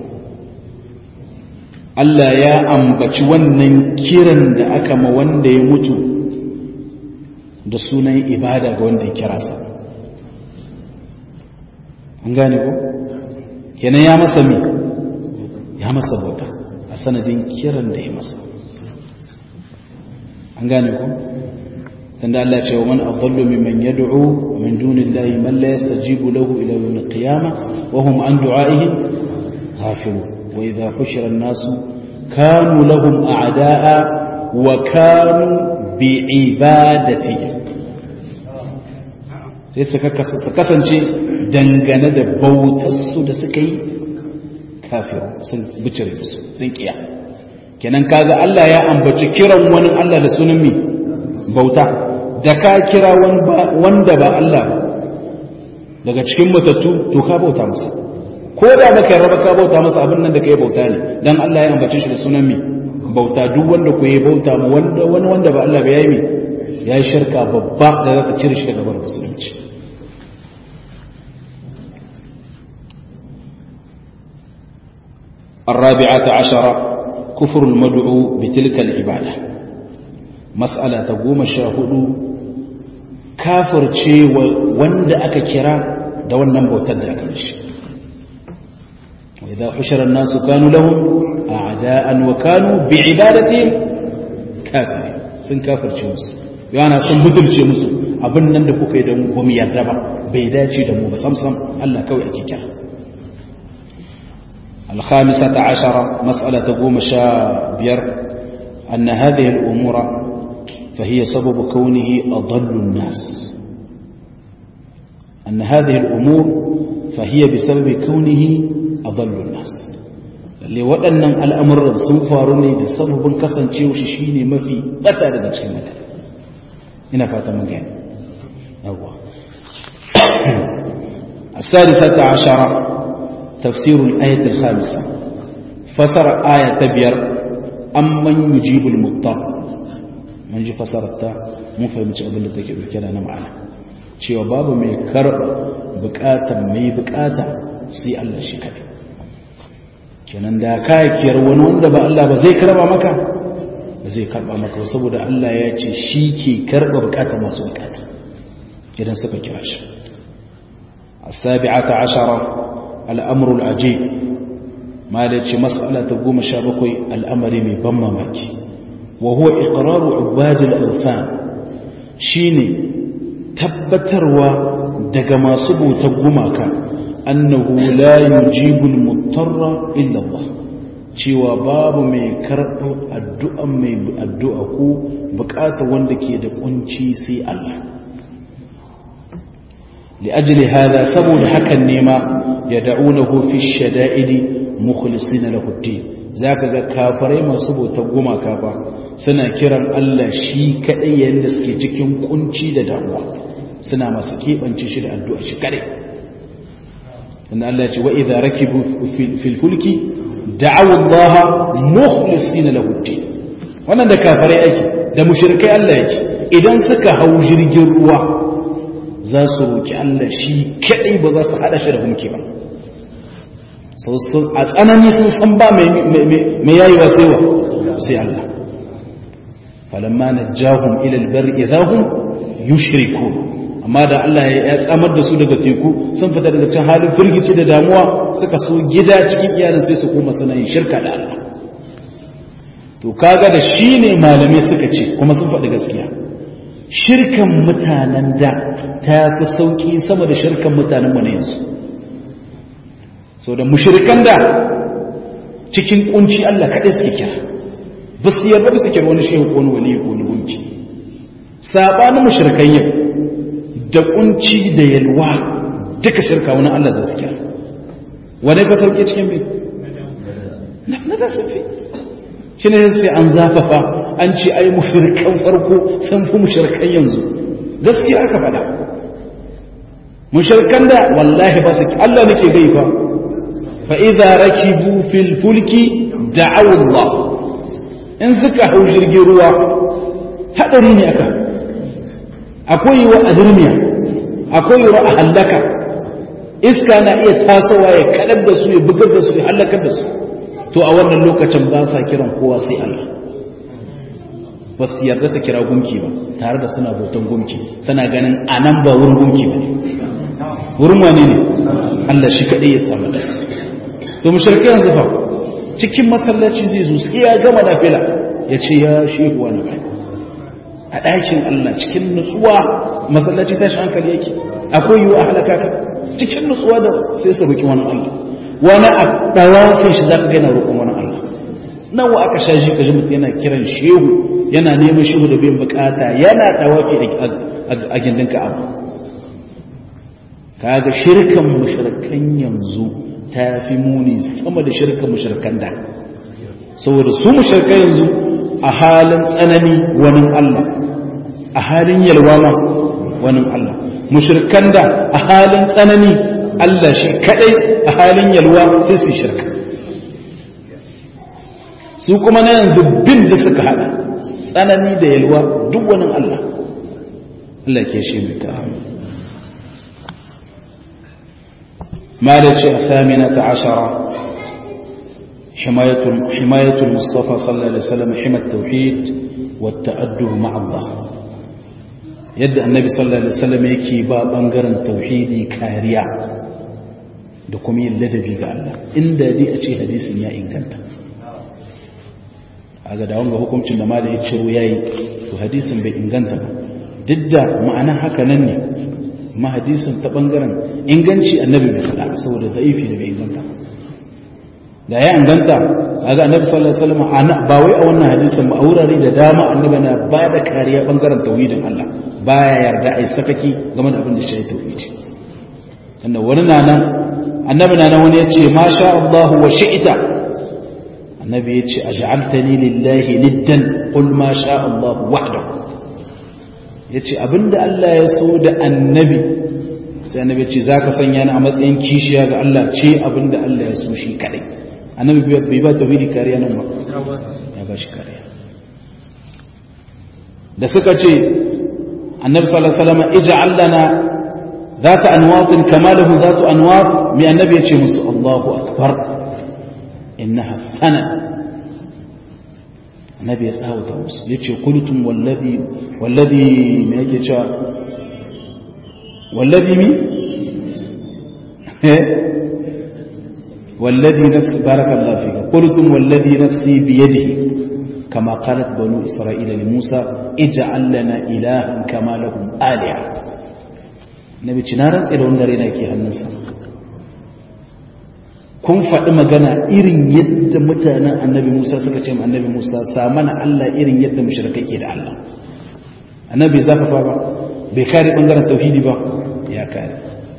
Allah ya ambaci wannan kiran da aka ma wanda ya mutu da sunan ibada ga wanda ya kira sa an gane ko kenan ya masa mi ya masa bauta a sanadin kiran da ya masa an gane ko tunda Allah ce wa man adallu mimman yad'u min dunillahi man la yastajibu lahu ila yawm al-qiyamah wa hum an du'a'ihim ghafilun wa idha hushira an-nasu kanu lahum a'da'a wa kanu bi'ibadatihim sai suka kasance dangane da bautar su da suka yi kafiru sun bicire su sun kiya kenan kaga Allah ya ambaci kiran wani Allah da sunan mi bauta da ka kira wanda ba Allah ba daga cikin matattu to ka bauta masa ko da baka raba ka bauta masa abin nan da kai bauta ne dan Allah ya ambace shi da sunan mi bauta duk wanda ku yi bauta mu wanda wani wanda ba Allah ba yayi mi yayi shirka babba da zaka cire shi daga bar musulunci الرابعة عشرة كفر المدعو بتلك العبادة مسألة تقوم الشاهد كافر شيء وند أككرا دون نمبو تدى أكمش وإذا حشر الناس كانوا لهم أعداء وكانوا بعبادتهم كافرين سن كافر شيء مسلم yana sun butulce musu abin nan da kuka yi da mu ba mu yarda ba bai dace da mu ba samsam Allah kawai ake kira الخامسة عشرة مسألة تقوم شابير أن هذه الأمور فهي سبب كونه أضل الناس أن هذه الأمور فهي بسبب كونه أضل الناس لوأن الأمر سنفارني بسبب كسن شيء وشيشيني ما في أتى لدى شكلمة هنا فات مجان أوه. السادسة عشرة تفسير الآية الخامسة فسر آية تبير أمن يجيب المضطر من جي فسرتها mun fahimci abin da take dauke da na ma'ana cewa babu mai karba bukatar mai bukata sai Allah shi kadai kenan da ka kiyar wani wanda ba Allah ba zai karba maka ba zai karba maka saboda Allah ya ce shi ke karba bukatar masu bukata idan suka kira shi as-sabi'ata ashara al-amru al-ajib ma da ce mas'ala ta goma sha bakwai al'amari mai ban mamaki wa huwa iqraru ubad al-awthan shine tabbatarwa daga masu bautar gumaka annahu la yujibu al-muttarra illa Allah cewa babu mai karɓar addu'a mai addu'a ko buƙatar wanda ke da kunci sai Allah لأجل هذا سبب حكا النيمة يدعونه في الشدائد مخلصين له الدين ذاك كافرين ما سبو تقوما كافا سنة كرم الله شي كأي يندسكي جكيم كنشي لدعوة سنة ما سكيب أنشي لأدعوة شكري أن الله وإذا ركبوا في الفلك دعوا الله مخلصين له الدين وانا دا كافرين أيكي دا مشركي الله أيكي إذن سكا هوجر جروا za su roƙi Allah shi kaɗai ba za su haɗa shi da hunki ba a tsanani sun san ba mai yayi wa sai wa sai Allah falamma najahum ila albar idahum yushriku amma da Allah ya tsamar da su daga teku sun fita daga cikin halin firgici da damuwa suka so gida cikin iyalin sai su koma suna yin shirka da Allah to kaga da shine malamai suka ce kuma sun faɗi gaskiya shirkan mutanen da ta fi sauƙi sama da shirkan mutanen mu na yanzu so da mushrikan da cikin kunci Allah kaɗai suke kira ba su yarda ba su kira wani shehu ko wani wali ko wani gunki sabanin mushrikan yau da kunci da yalwa duka shirka wani Allah za su kira wane ka sauke cikin bi na da safi shi ne sai an zafafa an ce ai mushrikan farko sun fi mushrikan yanzu gaskiya aka faɗa mushrikan da wallahi ba su Allah nake gai fa fa idza rakibu fil fulki da'u Allah in suka hau jirgin ruwa hadari ne aka akwai wa adirmiya akwai wa halaka iska na iya tasowa ya kadar da su ya bugar da su ya halakar da su to a wannan lokacin ba sa kiran kowa sai Allah ba su yarda su kira gunki ba tare da suna bautan gunki suna ganin anan ba wurin gunki ba ne wurin wane ne Allah shi kaɗai ya samu da su to mushrike yanzu fa cikin masallaci zai zo sai ya gama nafila ya ce ya shehu wani bai a ɗakin Allah cikin nutsuwa masallaci tashi hankali yake akwai yiwu a halaka ka cikin nutsuwa da sai su roki wani Allah wani a ɗawafin shi za ka gana roƙon wani Allah nawa aka sha shi ka ji mutum yana kiran shehu yana neman shehu da biyan bukata yana ɗawafi a gindin ka'aba kaga shirkan mushrikan yanzu ta fi muni sama da shirkan mushrikan da saboda su mushrikan yanzu a halin tsanani wani Allah a halin yalwa ma wani Allah mushrikan da a halin tsanani Allah shi kadai a halin yalwa sai su shirka su kuma na yanzu bin da suka hada tsanani da yalwa duk wani Allah Allah ke shi mai ta مالك الثامنة عشرة حماية حماية المصطفى صلى الله عليه وسلم حمى التوحيد والتأدب مع الله يد النبي صلى الله عليه وسلم يكي باب أنقر توحيدي كاريا دكمي اللدبي قال الله إن دي أتي حديث يا إن كنت هذا دعون بحكم كنا da يتشرو ياي وحديث بإن كنت ضد معنى هكا نني ما حديث تبنغرن inganci annabi bai faɗa saboda da'ifi da bai inganta da ya inganta kaga annabi sallallahu alaihi wasallam ana ba wai a wannan hadisin ba a wurare da dama annabi na ba da kariya bangaren tauhidin Allah baya yarda ai sakaki game da abin da shi tauhidi tunda wani na nan annabi na nan wani yace ma sha Allah wa shi'ta annabi yace aj'altani lillahi niddan qul ma sha Allah wahdahu yace abinda Allah ya so da annabi sai annabi ce za ka sanya ni a matsayin kishiya ga Allah ce abinda Allah ya so shi kadai annabi bai ba tauhidi kariya nan ba ya ba shi kariya da suka ce annabi sallallahu alaihi wasallam ij'al lana zata anwatin kama lahu zatu anwat mai annabi ya ce musu Allahu akbar innaha sana annabi ya tsawata musu yace qultum wallazi wallazi me yake cewa والذي مي والذي نفس بارك الله فيك قلتم والذي نفسي بيده كما قالت بنو إسرائيل لموسى اجعل لنا إلها كما لهم آلهة نبي تنارا إلى ونرينا كي هنسا kun faɗi magana irin yadda mutanen annabi Musa suka ce annabi Musa samana Allah irin yadda mushrikai ke da Allah annabi zafafa ba bai kare bangaren tauhidi ba ya kare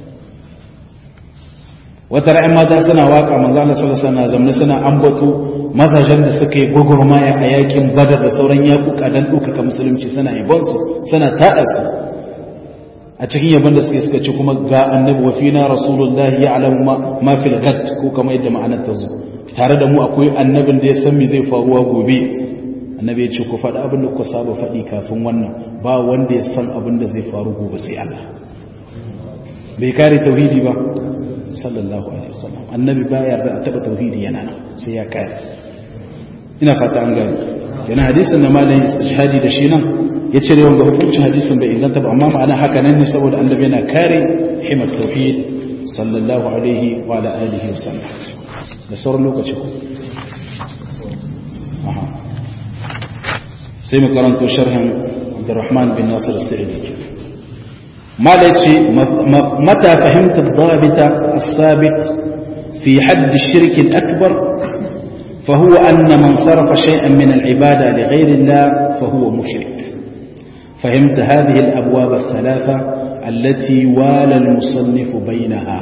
wata ra'ayin mata suna waka manzo Allah sallallahu alaihi wasallam zamne suna ambato mazajen da suka yi gogormaya a yakin Badar da sauran yakuka dan dukaka musulunci suna yabon su suna tada su a cikin yabon da suke suka ce kuma ga annabi wa fina rasulullahi ya'lamu ma ma fil ghad ko kamar yadda ma'anar ta zo tare da mu akwai annabin da ya san me zai faruwa gobe annabi ya ce ku faɗi abin da ku saba faɗi kafin wannan ba wanda ya san abin da zai faru gobe sai Allah bai kare tauhidi ba sallallahu alaihi wasallam annabi ba ya yarda a taba tauhidi yana nan sai ya kare ina fata an gane yana hadisin na malamin istishhadi da shi nan ya cire wanda hukuncin hadisin bai inganta ba amma ma'ana haka nan ne saboda annabi yana kare himat tauhid sallallahu alaihi wa ala alihi wasallam da sauran lokaci ko aha sai mu karanto sharhin Abdurrahman bin Nasir as-Sa'idi ما ليتي متى فهمت الضابط السابق في حد الشرك الأكبر فهو أن من صرف شيئا من العبادة لغير الله فهو مشرك فهمت هذه الأبواب الثلاثة allati wala al-musannif bainaha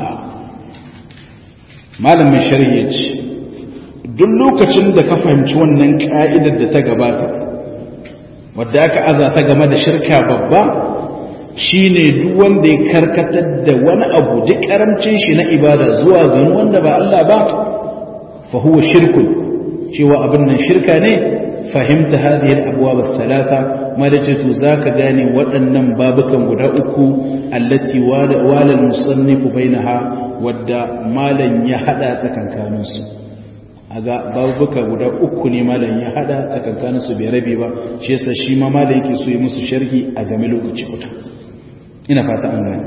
malamin sharhi yace duk lokacin da ka fahimci wannan ka'idar da ta gabata wadda aka aza ta game da shirka babba shine duk wanda ya karkatar da wani abu duk karamcin shi na ibada zuwa ga wanda ba Allah ba fa huwa shirkun cewa abin nan shirka ne fahimta hadhihi al-abwab ath-thalatha madajatu zaka gane waɗannan babukan guda uku allati wala al-musannif bainaha wadda malan ya hada tsakankanin su aga babuka guda uku ne malan ya hada tsakankanin su bai rabe ba shi yasa shi ma malan yake so yi musu sharhi a game lokaci guda ina fata an gane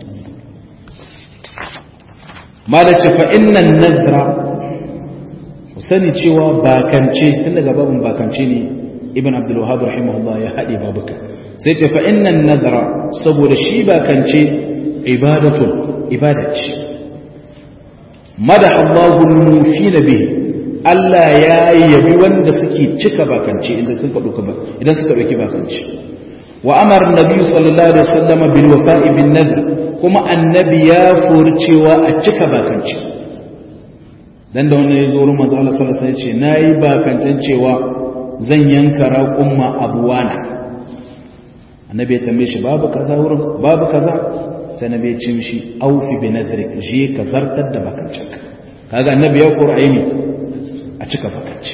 malace fa innan nazra sani cewa bakance tun daga babin bakance ne ibn abdul wahhab rahimahullah ya hade babuka sai ce fa innan nazra saboda shi bakance ibadatu ibadati madaha Allahu al-mufina bihi Allah ya yabi wanda suke cika bakance idan suka duka ba idan suka dauki bakance wa amara annabi sallallahu alaihi wasallam bil wafa'i bin nadr kuma annabi ya furcewa a cika bakance dan da wannan yazo wurin manzo Allah sallallahu alaihi wasallam ya ce nayi bakantan cewa zan yanka raqumma abuwana annabi ya tambaye shi babu kaza wurin babu kaza sai annabi ya ce mishi aufi bi nadrik je ka zartar da bakancin kaga annabi ya qur'ani ne a cika bakance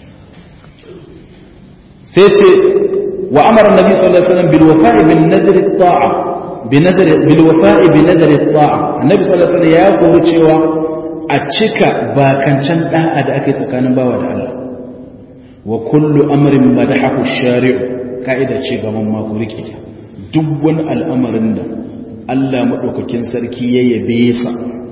sai ce wa amara annabi sallallahu alaihi wasallam bil wafa'i bin nadr at-ta'a bi nadr bil wafa'i bi nadr at-ta'a annabi sallallahu alaihi wasallam ya kori cewa a cika bakancan da'a da ake tsakanin bawa da Allah wa kullu amrin madahahu ash-shari'u kaida ce gaban ma ku rike duk wani al'amarin da Allah madaukakin sarki ya yabe sa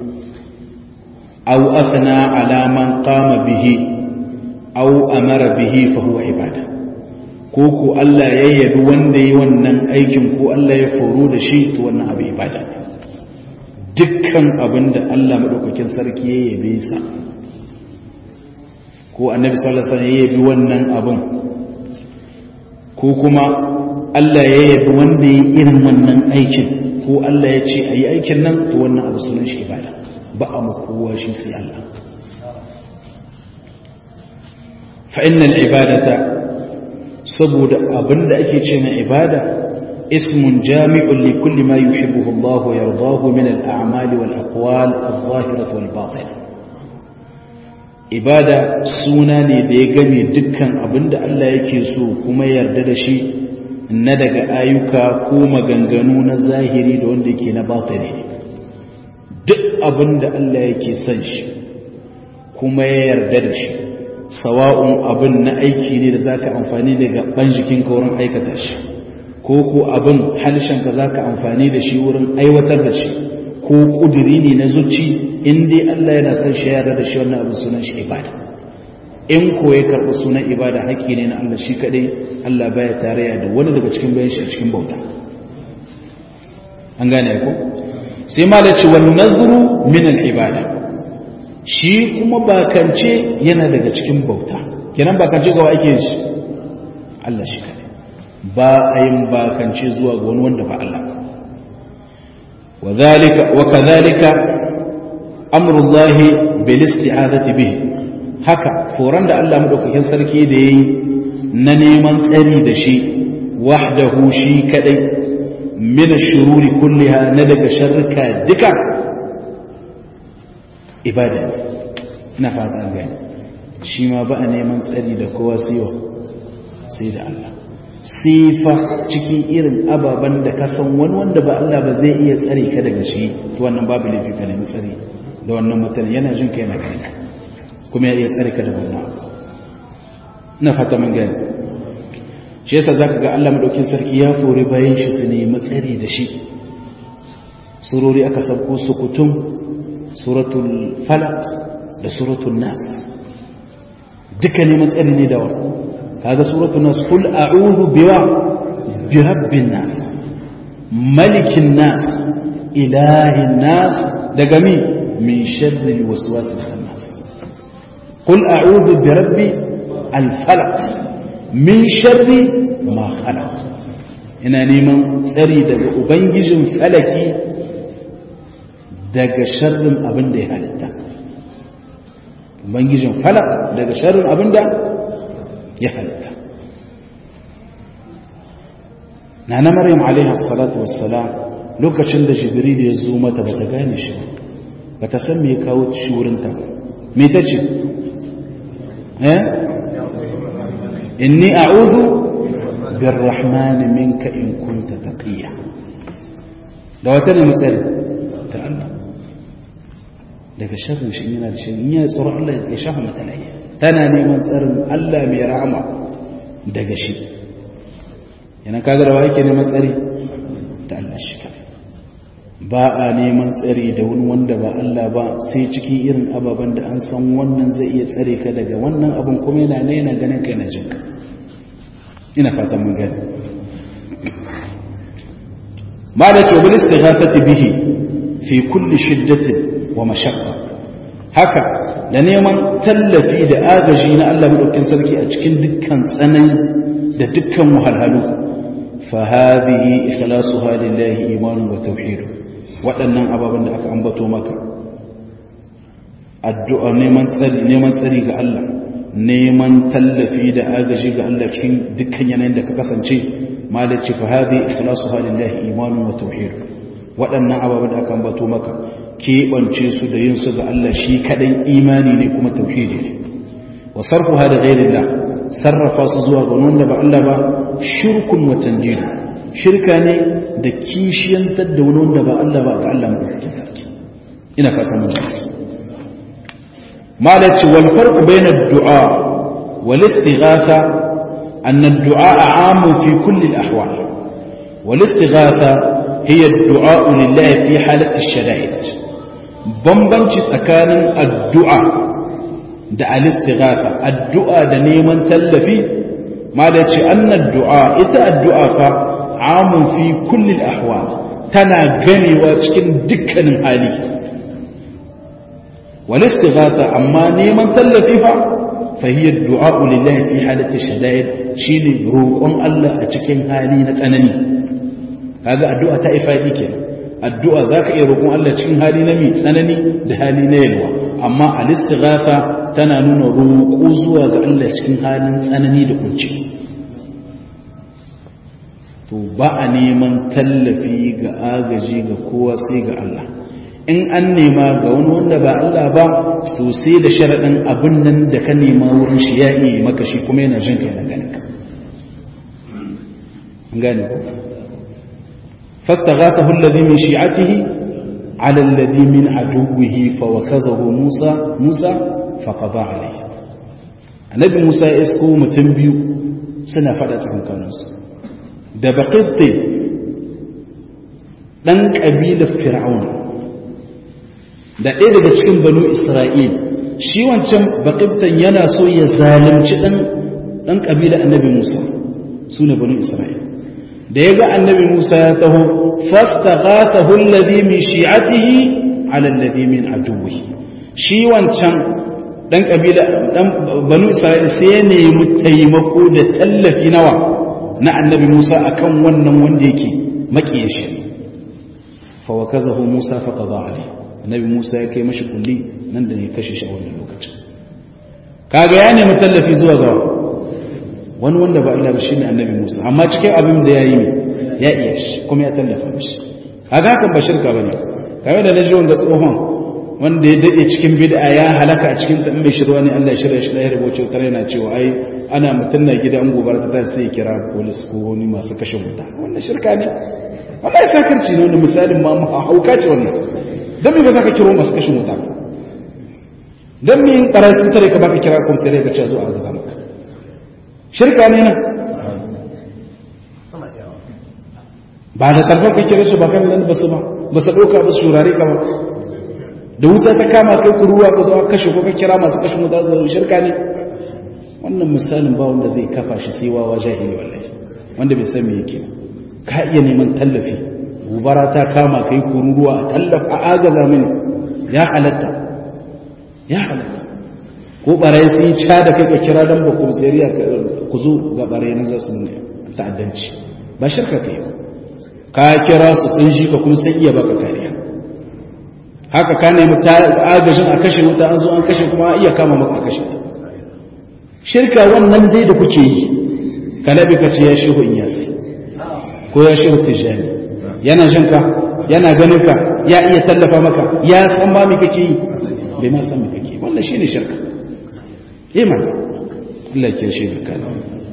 aw athna ala man qama bihi aw amara bihi fa huwa ibada ko ko Allah ya yabi wanda yi wannan aikin ko Allah ya foro da shi to wannan abu ibada ne dukkan abinda Allah madaukakin sarki ya yabe sa ko annabi sallallahu alaihi wasallam ya yabi wannan abin ko kuma Allah ya yabi wanda yi irin wannan aikin ko Allah ya ce ayi aikin nan to wannan abu sunan shi ibada ba a kowa shi sai Allah fa innal ibadata saboda abinda ake ce na ibada ismun jami'un li kulli ma yuhibbuhu Allah wa yardahu min al-a'mal wal aqwal adh-dhahirah wal batinah ibada suna ne da ya game dukkan abinda Allah yake so kuma yarda da shi na daga ayyuka ko maganganu na zahiri da wanda yake na batini duk abinda Allah yake son shi kuma ya yarda da shi sawa'un abin na aiki ne da zaka amfani da gaban jikinka wurin aikata shi ko ko abin halshenka zaka amfani da shi wurin aiwatar da shi ko kudiri ne na zuci in dai Allah yana son shi yarda da shi wannan abin sunan shi ibada in ko ya karɓi sunan ibada haƙƙi ne na Allah shi kadai Allah baya tarayya da wani daga cikin bayan shi a cikin bauta an gane ko sai ma da ce wal nazru min al ibada shi kuma bakance yana daga cikin bauta kenan bakance ga wa ake yin shi Allah shi kadai ba a yin bakance zuwa ga wani wanda ba Allah ba wa zalika wa kadhalika amru Allah bil isti'azati bihi haka foran da Allah madaukakin sarki da yayi na neman tsari da shi wahdahu shi kadai min ash-shururi kulliha na daga sharrika duka ibada ne ina fata an gani shi ma ba a neman tsari da kowa siyo sai da Allah sifa cikin irin ababen da ka san wani wanda ba Allah ba zai iya tsare ka daga shi to wannan babu laifi ka nemi tsari da wannan mutum yana jin kai na gani kuma ya iya tsare ka da wannan abu ina fata mun gani shi yasa zaka ga Allah madaukin sarki ya fore bayan shi su nemi tsari da shi surori aka sabko sukutum suratul falaq da suratul nas duka neman tsari ne da wa kaga suratul nas kul a'udhu biwa bi rabbin nas malikin nas ilahin nas daga mi min sharri alwaswasil khannas kul a'udhu bi rabbi alfalaq min sharri ma khalaq ina neman tsari daga ubangijin falaki daga sharrin abin da ya halitta ubangijin falak daga sharrin abin da ya halitta na na maryam alaiha salatu wassalam lokacin da jibril ya zo mata ba ta gane shi ba ta san me ya kawo shi wurinta ba me ta ce eh inni a'udhu birrahman minka in kunta taqiya da wata ne misali ta Allah daga sharrin shi yana da sharri ya tsoro Allah ya shafa mata lafiya tana neman tsarin Allah mai rahama daga shi yana kaga da wake neman tsari da Allah shi kai ba a neman tsari da wani wanda ba Allah ba sai cikin irin ababen da an san wannan zai iya tsare ka daga wannan abin kuma yana ne yana ganin kai na jinka ina fatan mun gani ma da tawbil istighathati bihi fi kulli shiddatin wa mashaqqa haka da neman tallafi da agaji na Allah madaukakin sarki a cikin dukkan tsanani da dukkan wahalhalu fa hadhihi ikhlasuha lillahi imanun wa tauhid waɗannan ababen da aka ambato maka addu'a neman tsari neman tsari ga Allah neman tallafi da agaji ga Allah cikin dukkan yanayin da ka kasance malaci fa hadhihi ikhlasuha lillahi imanun wa tauhid waɗannan ababen da aka ambato maka keɓance su da yin su ga Allah shi kaɗai imani ne kuma tauhidi ne wa sarfuha da ghairillah sarrafa su zuwa ga wanda ba Allah ba shirkun wa tanjid shirka ne da kishiyantar da wani wanda ba Allah ba ga Allah madaukakin sarki ina fatan mun malaci wal farqu bayna ad-du'a wal istighatha an ad-du'a 'amun fi kulli al-ahwal wal istighatha hiya ad-du'a lillahi fi halati ash-shada'id bambanci tsakanin addu'a da al-istighatha addu'a da neman tallafi ma da ce annad du'a ita addu'a fa amun fi kulli al-ahwal tana ganewa cikin dukkanin hali wal istighatha amma neman tallafi fa fa hiya ad-du'a lillahi fi halati shada'id shine roƙon Allah a cikin hali na tsanani kaga addu'a ta ifadi kenan addu'a zaka iya roƙon Allah cikin hali na mi tsanani da hali na yalwa amma al-istighatha tana nuna roƙo zuwa ga Allah cikin halin tsanani da kunci to ba a neman tallafi ga agaji ga kowa sai ga Allah in an nema ga wani wanda ba Allah ba to sai da sharaɗin abin nan da ka nema wurin shi ya iya maka shi kuma yana jin kai na ganin ka an gane ko fastaghathahu alladhi min shi'atihi ala alladhi min aduwwihi fawakazahu Musa Musa faqada alayhi annabi Musa ya isko mutum biyu suna fada tsakankaninsu da baqitti dan kabilar fir'aun da ɗaya daga cikin banu Isra'il shi wancan baqittan yana so ya zalunci dan dan kabilar annabi Musa sune banu Isra'il da yaga annabi Musa ya taho fastaghathahu alladhi min shi'atihi ala alladhi min aduwwihi shi wancan dan kabila dan banu Isra'il sai ya nemi taimako da tallafi nawa na annabi Musa akan wannan wanda yake makiyin shi fa wakazahu Musa fa qada alayhi annabi Musa ya kai mashi kulli nan da ne kashe shi a wannan lokacin kaga ya nemi tallafi zuwa ga wani wanda ba Allah ba shine annabi Musa amma cikin abin da yayi ne ya iya shi kuma ya tallafa mishi kaga hakan ba shirka bane kaga da naji wanda tsohon wanda ya dade cikin bid'a ya halaka a cikin dan mai shirwa ne Allah ya shirya shi da ya rubuce tare yana cewa ai ana mutun na gida an gobara ta tashi sai kira police ko wani masu kashe wuta wannan shirka ne wallahi sakarci ne wannan misalin ma hauka ce wannan dan me ba za ka kiro masu kashe wuta dan me in karasin tare ka baka kira kuma sai ka ce zo a ga maka shirka ne nan ba da tarfa ka kira su ba kan nan ba su ba ba su dauka ba su shurare ka ba da wuta ta kama kai ku ruwa ka zo ka kashe ko ka kira masu kashe wuta zai shirka ne wannan misalin ba wanda zai kafa shi sai wawa jahili wallahi wanda bai san me yake ka iya neman tallafi gobara ta kama kai ku ruwa a tallafa a agaza mini ya halatta ya halatta ko barayi sun ca da kai ka kira dan ba ku seriya ku zo ga barayi nan za su nuna ta'addanci ba shirka kai ka kira su sun shi ka kuma sun iya baka kariya haka ka nemi agajin a kashe wuta an zo an kashe kuma iya kama maka kashe shirka wannan dai da kuke yi kalabi ka ce ya shehu inyasi ko ya shehu tijjani yana jin ka yana ganin ka ya iya tallafa maka ya san ba me kake yi bai ma san me kake yi wannan shine shirka iman Allah ke shi da kana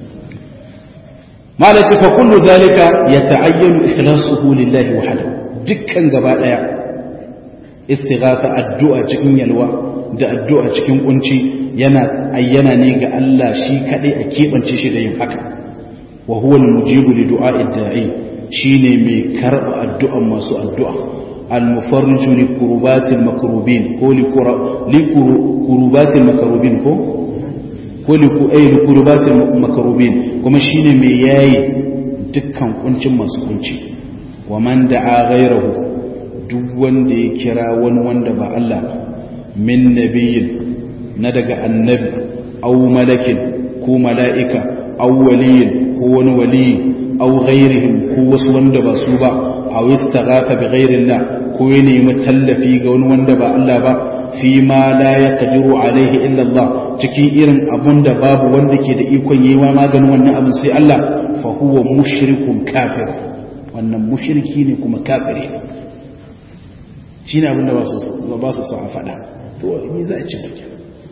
malaka fa kullu zalika yata'ayyanu ikhlasuhu lillahi wahdahu dukkan gaba daya istighatha addu'a cikin yalwa da addu'a cikin kunci yana ayyana ne ga Allah shi kadai a kebance shi da yin haka wa huwa al-mujibu li du'a'i da'i shine mai karba addu'an masu addu'a al-mufarriju li kurubatil makrubin ko li kurubatil makrubin ko ko li ku ay li kurubatil makrubin kuma shine mai yayi dukkan kuncin masu kunci wa man da'a ghayrahu duk wanda ya kira wani wanda ba Allah min nabiyyin na daga annabi aw malakin ko mala'ika aw waliyin ko wani wali aw ghayrihim ko wasu wanda ba su ba aw istaghatha bi ghayrillah ko ya nemi tallafi ga wani wanda ba Allah ba fi ma la yaqdiru alaihi illa Allah cikin irin abun da babu wanda ke da ikon yi wa maganin wannan abin sai Allah fa huwa mushrikun kafir wannan mushriki ne kuma kafiri ne shine abin da ba su ba su sa a fada to ni za a ci baki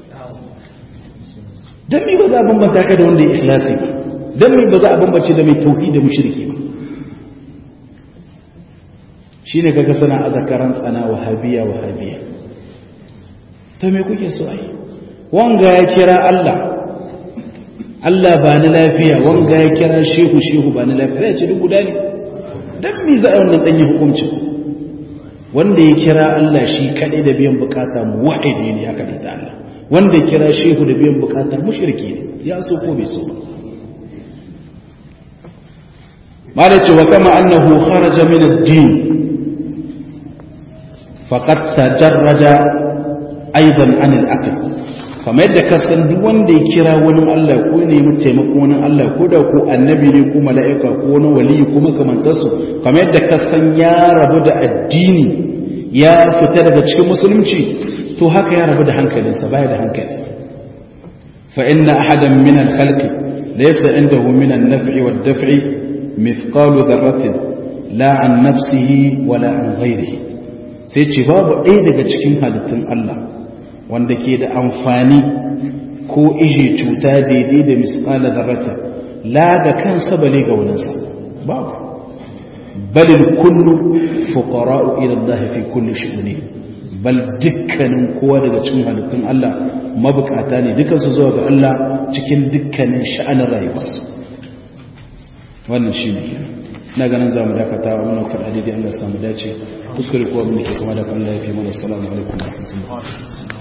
dan mi ba za a bambanta ka da wanda ya ikhlasi dan mi ba za a bambance da mai tauhid da mushriki ba shine kaga sana azkaran tsana wahabiya wahabiya to me kuke so ai wanga ya kira Allah Allah ba ni lafiya wanga ya kira shehu shehu ba ni lafiya ya ce duk guda ne dan mi za a wannan dan yi hukunci wanda ya kira Allah shi kadai da biyan bukata muwahhidi ne ya kadai ta Allah wanda ya kira shehu da biyan bukata mushriki ne ya so ko bai so ba malaci wa kama annahu kharaja min ad-din faqad tajarraja aidan an al-aql kamar yadda ka san duk wanda ya kira wani Allah ko ne mu taimako wani Allah ko da ko annabi ne ko mala'ika ko wani wali ko makamantarsu kamar yadda ka san ya rabu da addini ya fita daga cikin musulunci to haka ya rabu da hankalinsa baya da hankali fa inna ahadan min al-khalqi laysa indahu min an-naf'i wad-daf'i mithqalu dharratin la an nafsihi wala an ghayrihi sai ce babu ɗaya daga cikin halittun Allah wanda ke da amfani ko ije cuta daidai da misqala dharratin la da kansa bale ga waninsa babu balil kullu fuqara'u ila Allah fi kulli shu'uni bal dukkanin kowa daga cikin halittun Allah mabukata ne dukan su zuwa ga Allah cikin dukkanin sha'anin rayuwarsu wannan shine kenan ina ganin zamu dakata wannan fada daidai Allah ya samu dace kuskure ko abin da ke kuma da Allah ya fi mana assalamu alaikum wa rahmatullahi